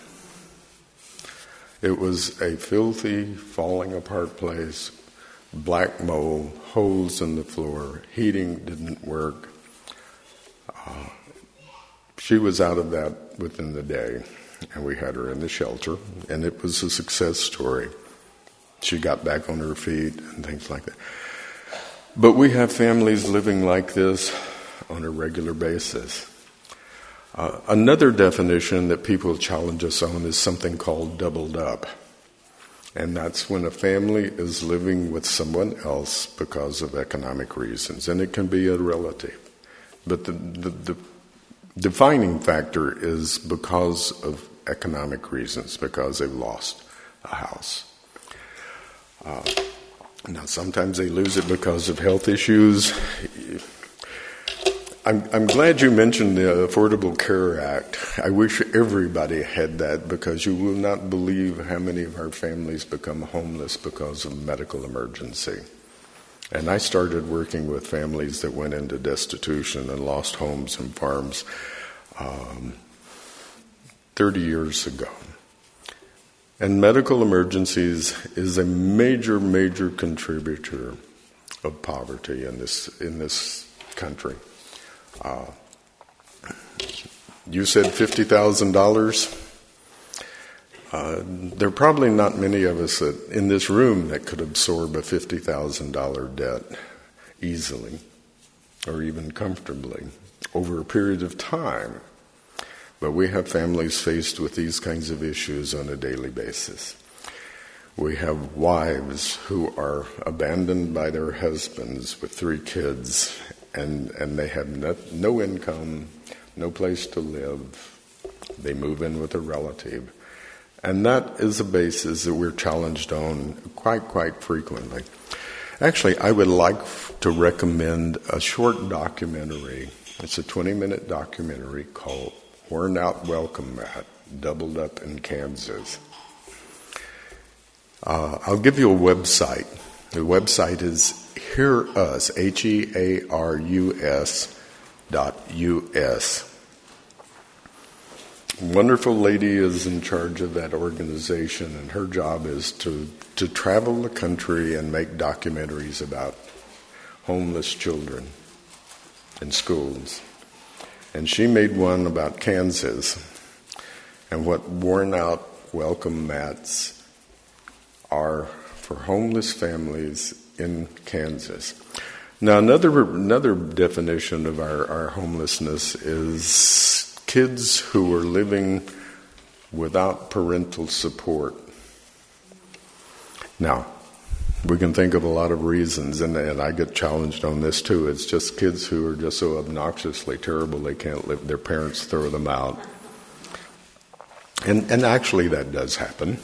Speaker 16: It was a filthy, falling apart place, black mold, holes in the floor, heating didn't work. Uh, she was out of that within the day. And we had her in the shelter, and it was a success story. She got back on her feet and things like that. But we have families living like this on a regular basis. Uh, another definition that people challenge us on is something called doubled up. And that's when a family is living with someone else because of economic reasons. And it can be a relative. But the, the, the defining factor is because of economic reasons, because they've lost a house. Uh, now, sometimes they lose it because of health issues. I'm, I'm glad you mentioned the Affordable Care Act. I wish everybody had that, because you will not believe how many of our families become homeless because of medical emergency. And I started working with families that went into destitution and lost homes and farms um, thirty years ago. And medical emergencies is a major, major contributor of poverty in this in this country. Uh, you said fifty thousand dollars. Uh, there are probably not many of us that, in this room that could absorb a fifty thousand dollars debt easily or even comfortably over a period of time. But we have families faced with these kinds of issues on a daily basis. We have wives who are abandoned by their husbands with three kids, and, and they have no, no income, no place to live. They move in with a relative. And that is a basis that we're challenged on quite, quite frequently. Actually, I would like to recommend a short documentary. It's a twenty-minute documentary called Worn Out Welcome Mat, Doubled Up in Kansas. Uh, I'll give you a website. The website is Hear Us, H E A R U S dot U S. Wonderful lady is in charge of that organization, and her job is to, to travel the country and make documentaries about homeless children in schools. And she made one about Kansas and what worn out welcome mats are for homeless families in Kansas. Now, another another definition of our, our homelessness is kids who are living without parental support. Now, we can think of a lot of reasons, and, and I get challenged on this too. It's just kids who are just so obnoxiously terrible they can't live. Their parents throw them out. And, and actually that does happen.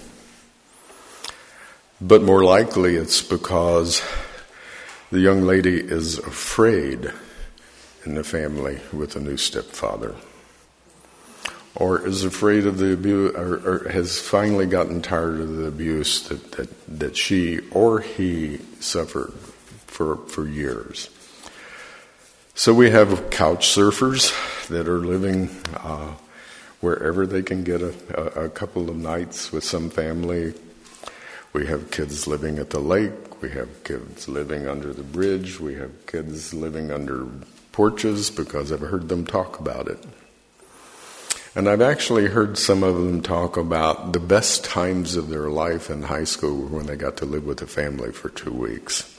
Speaker 16: But more likely it's because the young lady is afraid in the family with a new stepfather, or is afraid of the abuse, or, or has finally gotten tired of the abuse that, that, that she or he suffered for for years. So we have couch surfers that are living uh, wherever they can get a, a, a couple of nights with some family. We have kids living at the lake. We have kids living under the bridge. We have kids living under porches because I've heard them talk about it. And I've actually heard some of them talk about the best times of their life in high school when they got to live with a family for two weeks.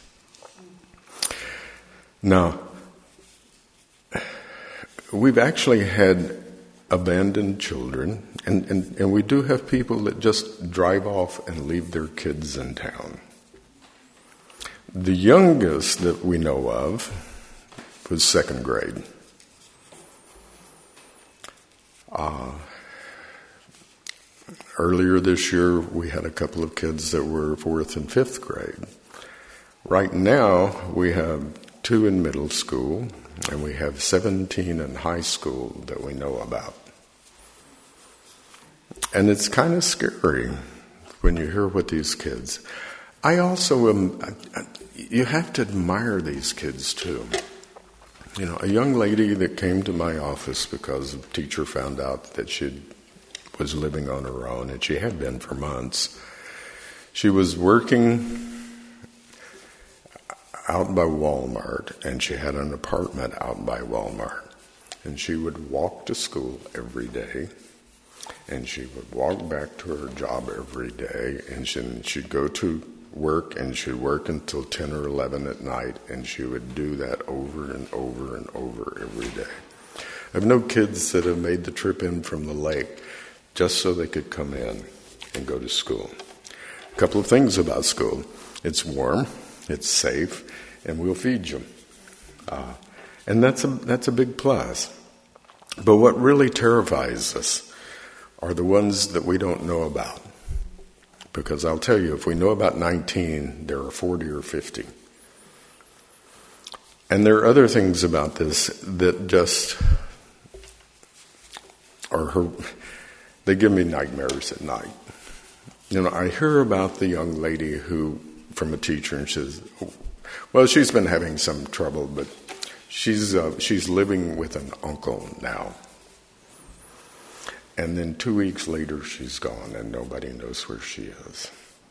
Speaker 16: Now, we've actually had abandoned children, and, and, and we do have people that just drive off and leave their kids in town. The youngest that we know of was second grade. Uh, earlier this year, we had a couple of kids that were fourth and fifth grade. Right now, we have two in middle school, and we have seventeen in high school that we know about. And it's kind of scary when you hear what these kids... I also am... You have to admire these kids, too. You know, a young lady that came to my office because a teacher found out that she was living on her own, and she had been for months. She was working out by Walmart, and she had an apartment out by Walmart. And she would walk to school every day, and she would walk back to her job every day, and she'd go to work, and she'd work until ten or eleven at night, and she would do that over and over and over every day. I have no kids that have made the trip in from the lake just so they could come in and go to school. A couple of things about school. It's warm, it's safe, and we'll feed you. Uh, and that's a, that's a big plus. But what really terrifies us are the ones that we don't know about. Because I'll tell you, if we know about nineteen, there are forty or fifty. And there are other things about this that just are, her, they give me nightmares at night. You know, I hear about the young lady who, from a teacher, and she says, well, she's been having some trouble, but she's uh, she's living with an uncle now. And then two weeks later, she's gone, and nobody knows where she is.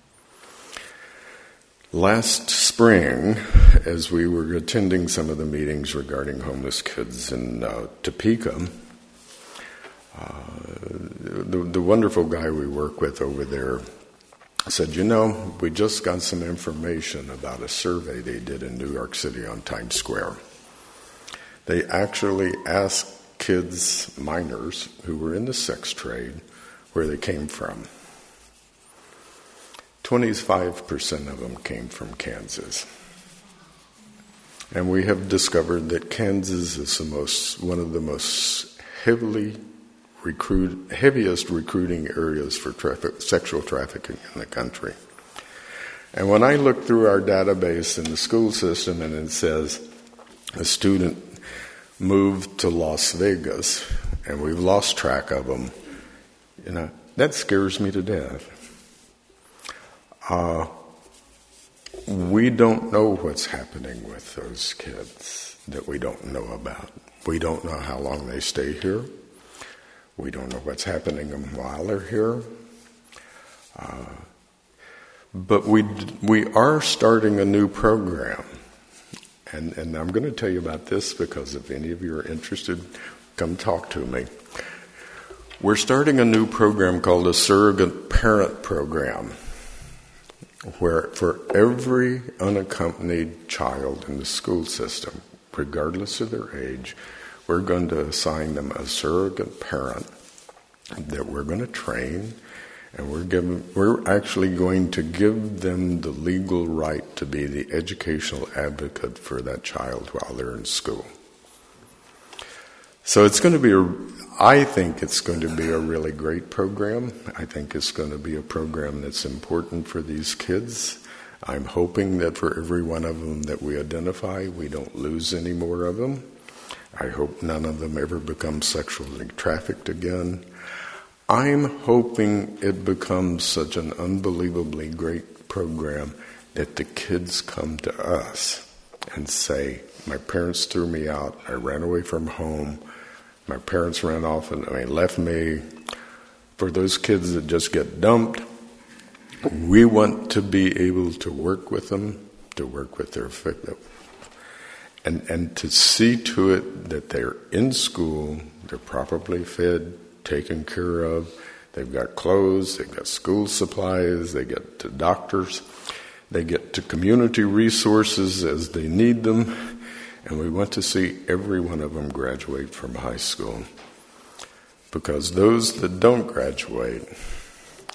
Speaker 16: Last spring, as we were attending some of the meetings regarding homeless kids in uh, Topeka, uh, the, the wonderful guy we work with over there said, you know, we just got some information about a survey they did in New York City on Times Square. They actually asked kids, minors, who were in the sex trade, where they came from. twenty-five percent of them came from Kansas. And we have discovered that Kansas is the most, one of the most heavily recruit, heaviest recruiting areas for traffic, sexual trafficking in the country. And when I look through our database in the school system and it says a student moved to Las Vegas and we've lost track of them, you know, that scares me to death. Uh, we don't know what's happening with those kids that we don't know about. We don't know how long they stay here. We don't know what's happening to them while they're here. Uh, but we we are starting a new program. And, and I'm going to tell you about this because if any of you are interested, come talk to me. We're starting a new program called a surrogate parent program, where for every unaccompanied child in the school system, regardless of their age, we're going to assign them a surrogate parent that we're going to train, and we're giving, we're actually going to give them the legal right to be the educational advocate for that child while they're in school. So it's going to be a, I think it's going to be a really great program. I think it's going to be a program that's important for these kids. I'm hoping that for every one of them that we identify, we don't lose any more of them. I hope none of them ever become sexually trafficked again. I'm hoping it becomes such an unbelievably great program that the kids come to us and say, my parents threw me out, I ran away from home, my parents ran off and I mean, left me. For those kids that just get dumped, we want to be able to work with them, to work with their victim, and, and to see to it that they're in school, they're properly fed, taken care of, they've got clothes, they've got school supplies, they get to doctors, they get to community resources as they need them, and we want to see every one of them graduate from high school. Because those that don't graduate,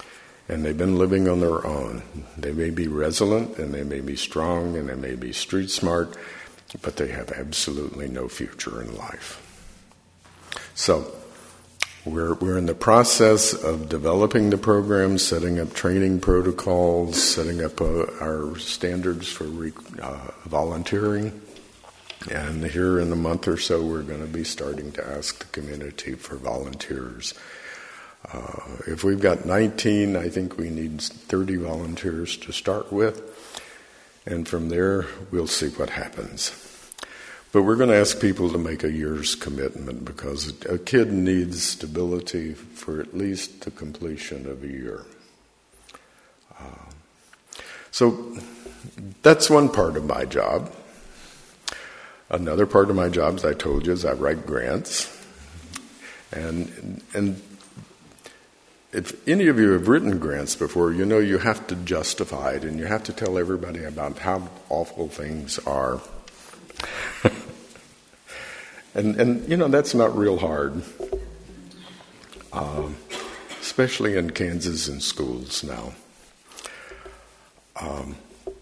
Speaker 16: And they've been living on their own. They may be resilient, and they may be strong, and they may be street smart, but they have absolutely no future in life. So, we're we're in the process of developing the program, setting up training protocols, setting up uh, our standards for re, uh, volunteering. And here in a month or so, we're going to be starting to ask the community for volunteers. Uh, if we've got nineteen, I think we need thirty volunteers to start with. And from there, we'll see what happens. But we're going to ask people to make a year's commitment because a kid needs stability for at least the completion of a year. Uh, so that's one part of my job. Another part of my job, as I told you, is I write grants. And and if any of you have written grants before, you know you have to justify it and you have to tell everybody about how awful things are. and, and, you know, that's not real hard, um, especially in Kansas and schools now. Um,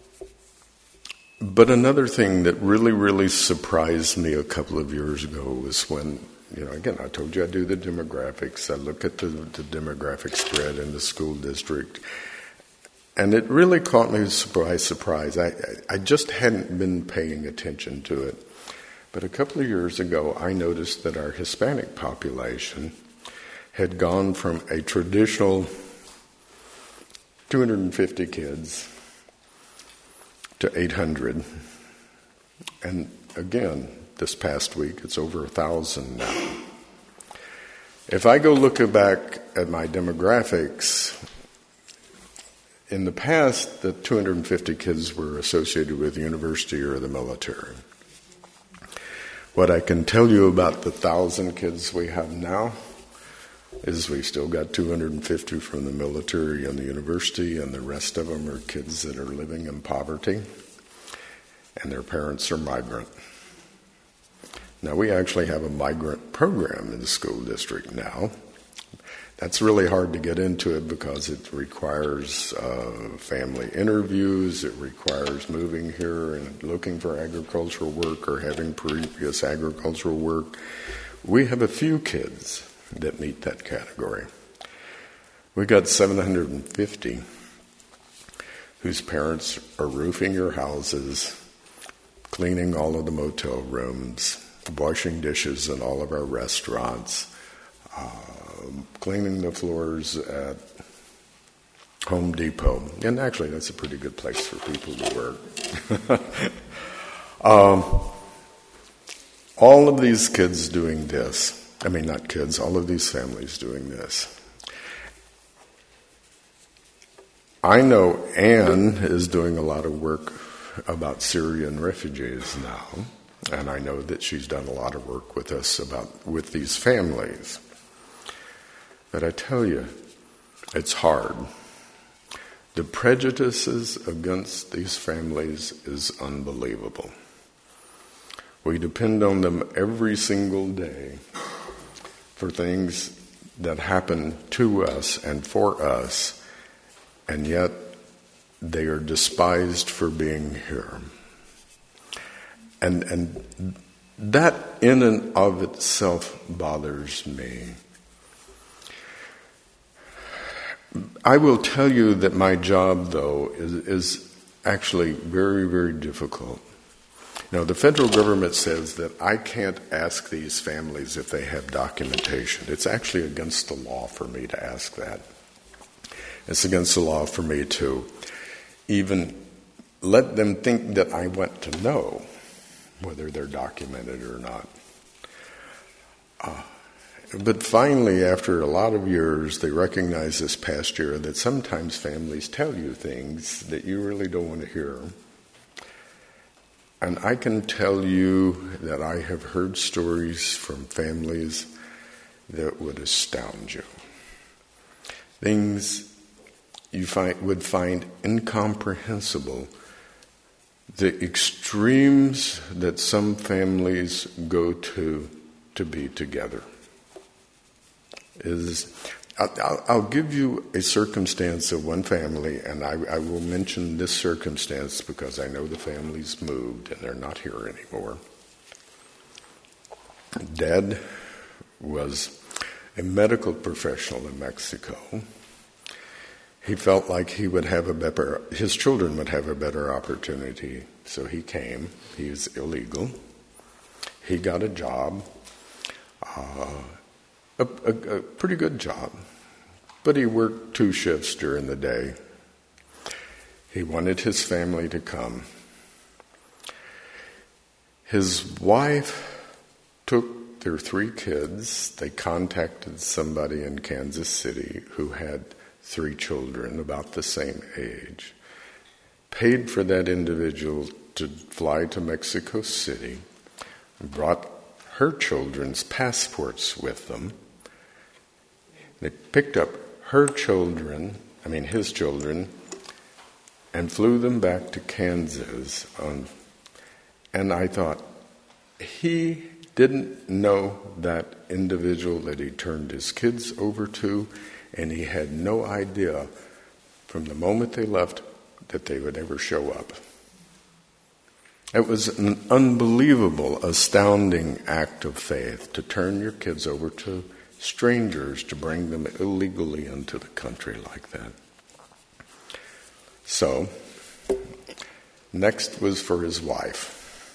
Speaker 16: but another thing that really, really surprised me a couple of years ago was when, you know, again, I told you I do the demographics. I look at the, the demographic spread in the school district. And it really caught me by surprise. I, I just hadn't been paying attention to it. But a couple of years ago, I noticed that our Hispanic population had gone from a traditional two hundred fifty kids to eight hundred. And again, this past week, it's over one thousand now. If I go look back at my demographics, in the past, the two hundred fifty kids were associated with the university or the military. What I can tell you about the one thousand kids we have now is we still got two hundred fifty from the military and the university, and the rest of them are kids that are living in poverty, and their parents are migrant. Now, we actually have a migrant program in the school district now. That's really hard to get into it because it requires uh, family interviews, it requires moving here and looking for agricultural work or having previous agricultural work. We have a few kids that meet that category. We got seven hundred fifty whose parents are roofing your houses, cleaning all of the motel rooms, washing dishes in all of our restaurants, uh, cleaning the floors at Home Depot. And actually, that's a pretty good place for people to work. um, all of these kids doing this. I mean, not kids, all of these families doing this. I know Anne is doing a lot of work about Syrian refugees now, and I know that she's done a lot of work with us about with these families. But I tell you, it's hard. The prejudices against these families is unbelievable. We depend on them every single day for things that happen to us and for us, and yet they are despised for being here. And and that in and of itself bothers me. I will tell you that my job, though, is, is actually very, very difficult. Now, the federal government says that I can't ask these families if they have documentation. It's actually against the law for me to ask that. It's against the law for me to even let them think that I want to know whether they're documented or not. Uh, but finally, after a lot of years, they recognize this past year that sometimes families tell you things that you really don't want to hear. And I can tell you that I have heard stories from families that would astound you. Things you find, would find incomprehensible. The extremes that some families go to to be together is I'll, I'll give you a circumstance of one family, and I, I will mention this circumstance because I know the family's moved and they're not here anymore. Dad was a medical professional in Mexico. He felt like he would have a better, his children would have a better opportunity, so he came. He was illegal. He got a job. Uh, A, a, a pretty good job, but he worked two shifts during the day. He wanted his family to come. His wife took their three kids. They contacted somebody in Kansas City who had three children about the same age, paid for that individual to fly to Mexico City, brought her children's passports with them. They picked up her children, I mean his children, and flew them back to Kansas. On, and I thought, he didn't know that individual that he turned his kids over to, and he had no idea from the moment they left that they would ever show up. It was an unbelievable, astounding act of faith to turn your kids over to strangers, to bring them illegally into the country like that. So, next was for his wife.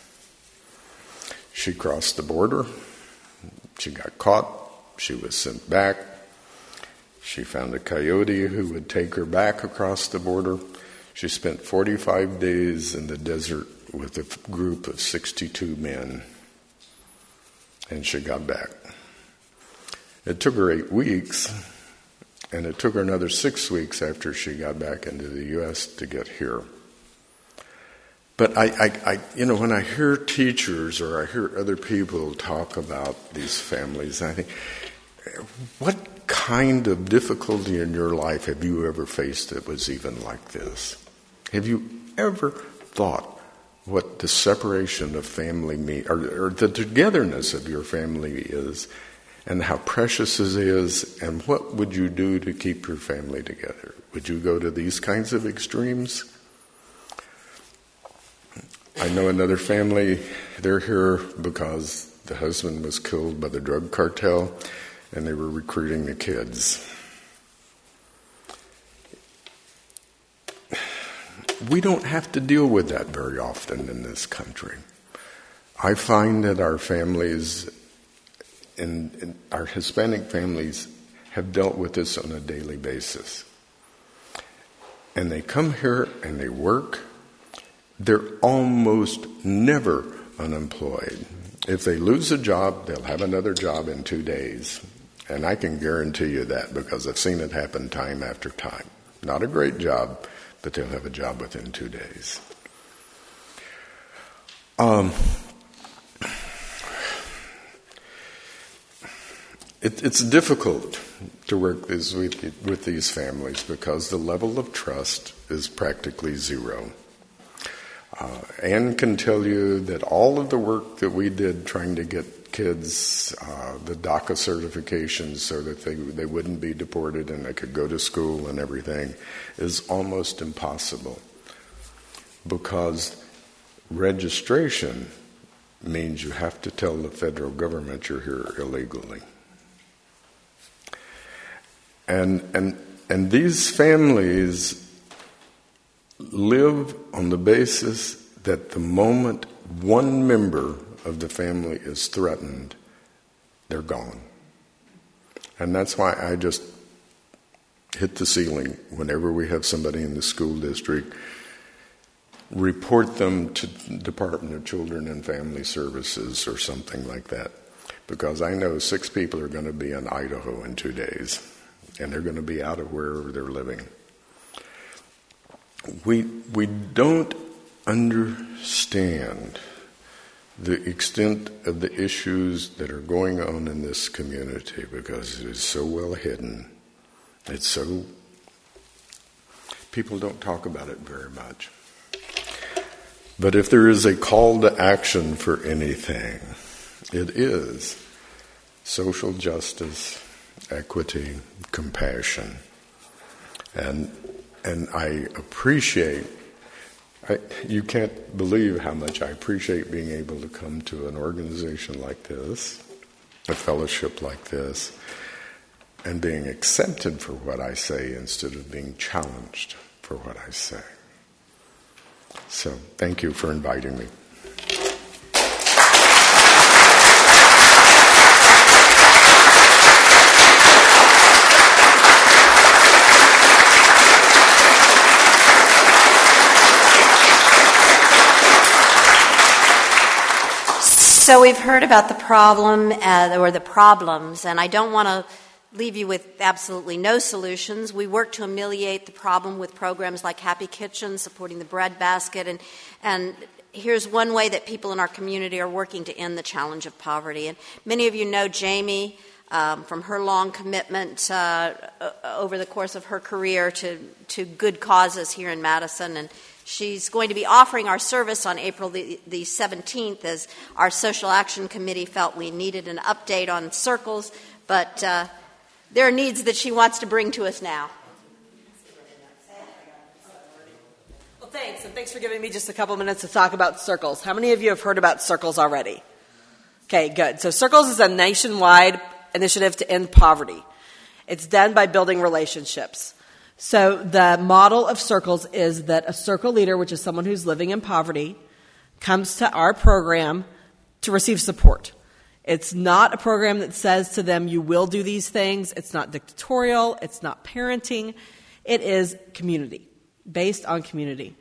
Speaker 16: She crossed the border. She got caught. She was sent back. She found a coyote who would take her back across the border. She spent forty-five days in the desert with a group of sixty-two men, and she got back. It took her eight weeks, and it took her another six weeks after she got back into the U S to get here. But I, I, I, you know, when I hear teachers or I hear other people talk about these families, I think, what kind of difficulty in your life have you ever faced that was even like this? Have you ever thought what the separation of family means, or, or the togetherness of your family is, and how precious it is, and what would you do to keep your family together? Would you go to these kinds of extremes? I know another family, they're here because the husband was killed by the drug cartel, and they were recruiting the kids. We don't have to deal with that very often in this country. I find that our families, in, in our Hispanic families, have dealt with this on a daily basis. And they come here and they work. They're almost never unemployed. If they lose a job, they'll have another job in two days. And I can guarantee you that because I've seen it happen time after time. Not a great job, but they'll have a job within two days. Um, it, it's difficult to work this with, with these families because the level of trust is practically zero. Uh, Anne can tell you that all of the work that we did trying to get kids uh, the DACA certifications so that they they wouldn't be deported and they could go to school and everything is almost impossible because registration means you have to tell the federal government you're here illegally. And and and these families live on the basis that the moment one member of the family is threatened, they're gone. And that's why I just hit the ceiling whenever we have somebody in the school district, report them to the Department of Children and Family Services or something like that. Because I know six people are going to be in Idaho in two days, and they're going to be out of wherever they're living. We we don't understand the extent of the issues that are going on in this community because it is so well hidden. It's so... people don't talk about it very much. But if there is a call to action for anything, it is social justice equity, compassion. And and I appreciate, I, you can't believe how much I appreciate being able to come to an organization like this, a fellowship like this, and being accepted for what I say instead of being challenged for what I say. So thank you for inviting me.
Speaker 1: So we've heard about the problem uh, or the problems, and I don't want to leave you with absolutely no solutions. We work to ameliorate the problem with programs like Happy Kitchen, supporting the bread basket, and and here's one way that people in our community are working to end the challenge of poverty. And many of you know Jamie um, from her long commitment uh, over the course of her career to, to good causes here in Madison, and she's going to be offering our service on April the, the seventeenth, as our Social Action Committee felt we needed an update on circles, but uh, there are needs that she wants to bring to us now.
Speaker 17: Well, thanks, and thanks for giving me just a couple minutes to talk about Circles. How many of you have heard about Circles already? Okay, good. So Circles is a nationwide initiative to end poverty. It's done by building relationships. So the model of Circles is that a circle leader, which is someone who's living in poverty, comes to our program to receive support. It's not a program that says to them, you will do these things. It's not dictatorial. It's not parenting. It is community, based on community.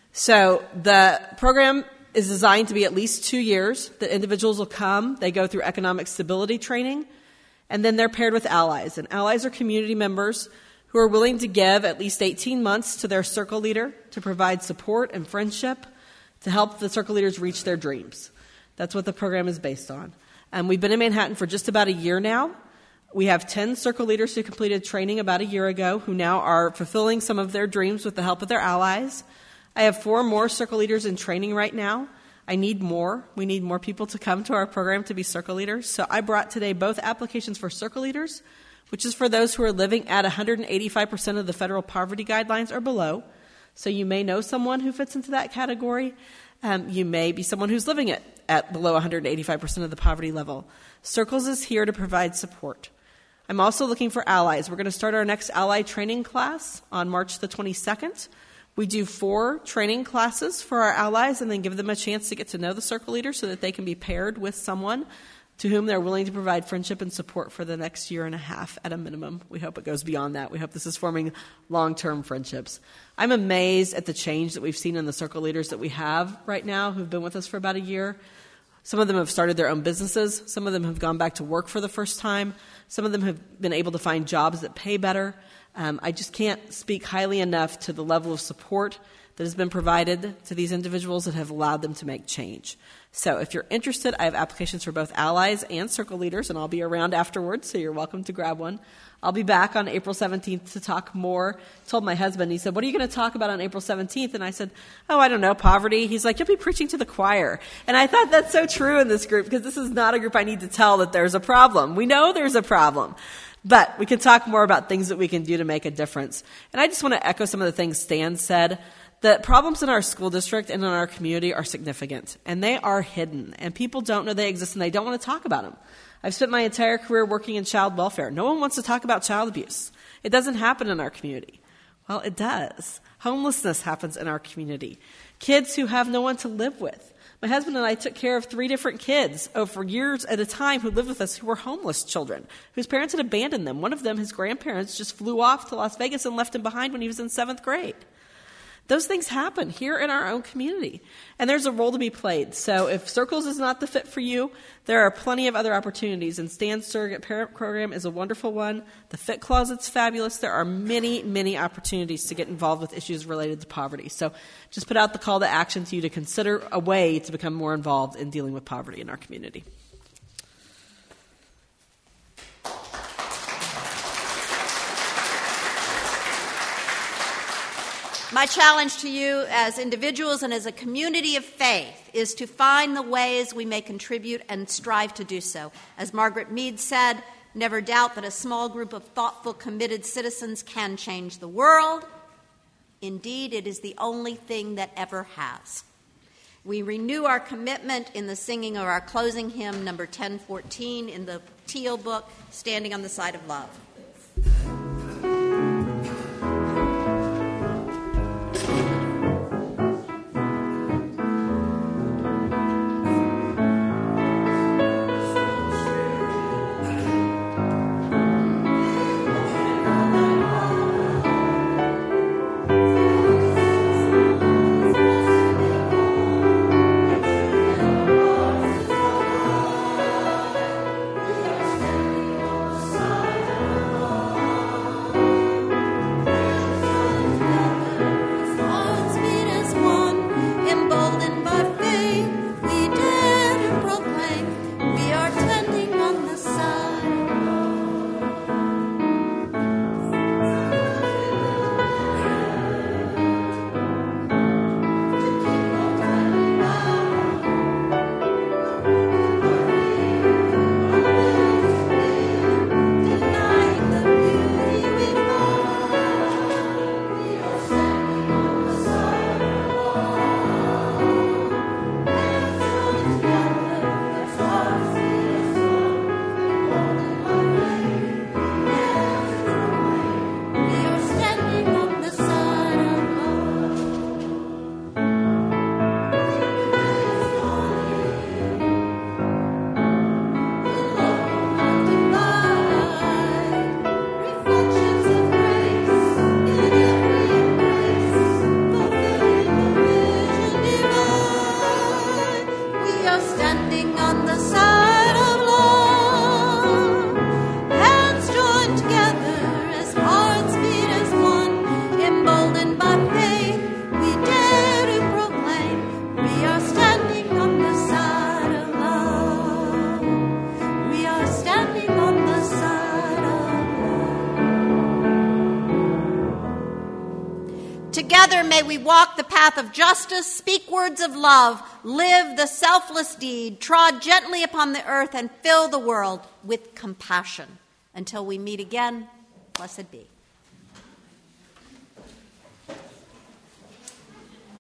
Speaker 17: So the program is designed to be at least two years that individuals will come. They go through economic stability training, and then they're paired with allies. And allies are community members who are willing to give at least eighteen months to their circle leader to provide support and friendship to help the circle leaders reach their dreams. That's what the program is based on. Um, we've been in Manhattan for just about a year now. We have ten circle leaders who completed training about a year ago who now are fulfilling some of their dreams with the help of their allies. I have four more circle leaders in training right now. I need more. We need more people to come to our program to be circle leaders. So I brought today both applications for circle leaders, which is for those who are living at one hundred eighty-five percent of the federal poverty guidelines or below. So you may know someone who fits into that category. Um, you may be someone who's living at, at below one hundred eighty-five percent of the poverty level. Circles is here to provide support. I'm also looking for allies. We're going to start our next ally training class on March the twenty-second. We do four training classes for our allies and then give them a chance to get to know the circle leader so that they can be paired with someone to whom they're willing to provide friendship and support for the next year and a half at a minimum. We hope it goes beyond that. We hope this is forming long-term friendships. I'm amazed at the change that we've seen in the circle leaders that we have right now who've been with us for about a year. Some of them have started their own businesses. Some of them have gone back to work for the first time. Some of them have been able to find jobs that pay better. Um, I just can't speak highly enough to the level of support that has been provided to these individuals that have allowed them to make change. So if you're interested, I have applications for both allies and circle leaders, and I'll be around afterwards, so you're welcome to grab one. I'll be back on April seventeenth to talk more. I told my husband, he said, what are you going to talk about on April seventeenth? And I said, oh, I don't know, poverty. He's like, you'll be preaching to the choir. And I thought that's so true in this group, because this is not a group I need to tell that there's a problem. We know there's a problem. But we can talk more about things that we can do to make a difference. And I just want to echo some of the things Stan said. The problems in our school district and in our community are significant, and they are hidden, and people don't know they exist, and they don't want to talk about them. I've spent my entire career working in child welfare. No one wants to talk about child abuse. It doesn't happen in our community. Well, it does. Homelessness happens in our community. Kids who have no one to live with. My husband and I took care of three different kids over years at a time who lived with us who were homeless children, whose parents had abandoned them. One of them, his grandparents, just flew off to Las Vegas and left him behind when he was in seventh grade. Those things happen here in our own community, and there's a role to be played. So if Circles is not the fit for you, there are plenty of other opportunities, and Stan's Surrogate Parent Program is a wonderful one. The Fit Closet's fabulous. There are many, many opportunities to get involved with issues related to poverty. So just put out the call to action to you to consider a way to become more involved in dealing with poverty in our community.
Speaker 1: My challenge to you as individuals and as a community of faith is to find the ways we may contribute and strive to do so. As Margaret Mead said, never doubt that a small group of thoughtful, committed citizens can change the world. Indeed, it is the only thing that ever has. We renew our commitment in the singing of our closing hymn, number ten fourteen, in the Teal book, Standing on the Side of Love. Together may we walk the path of justice, speak words of love, live the selfless deed, trod gently upon the earth, and fill the world with compassion. Until we meet again, blessed be.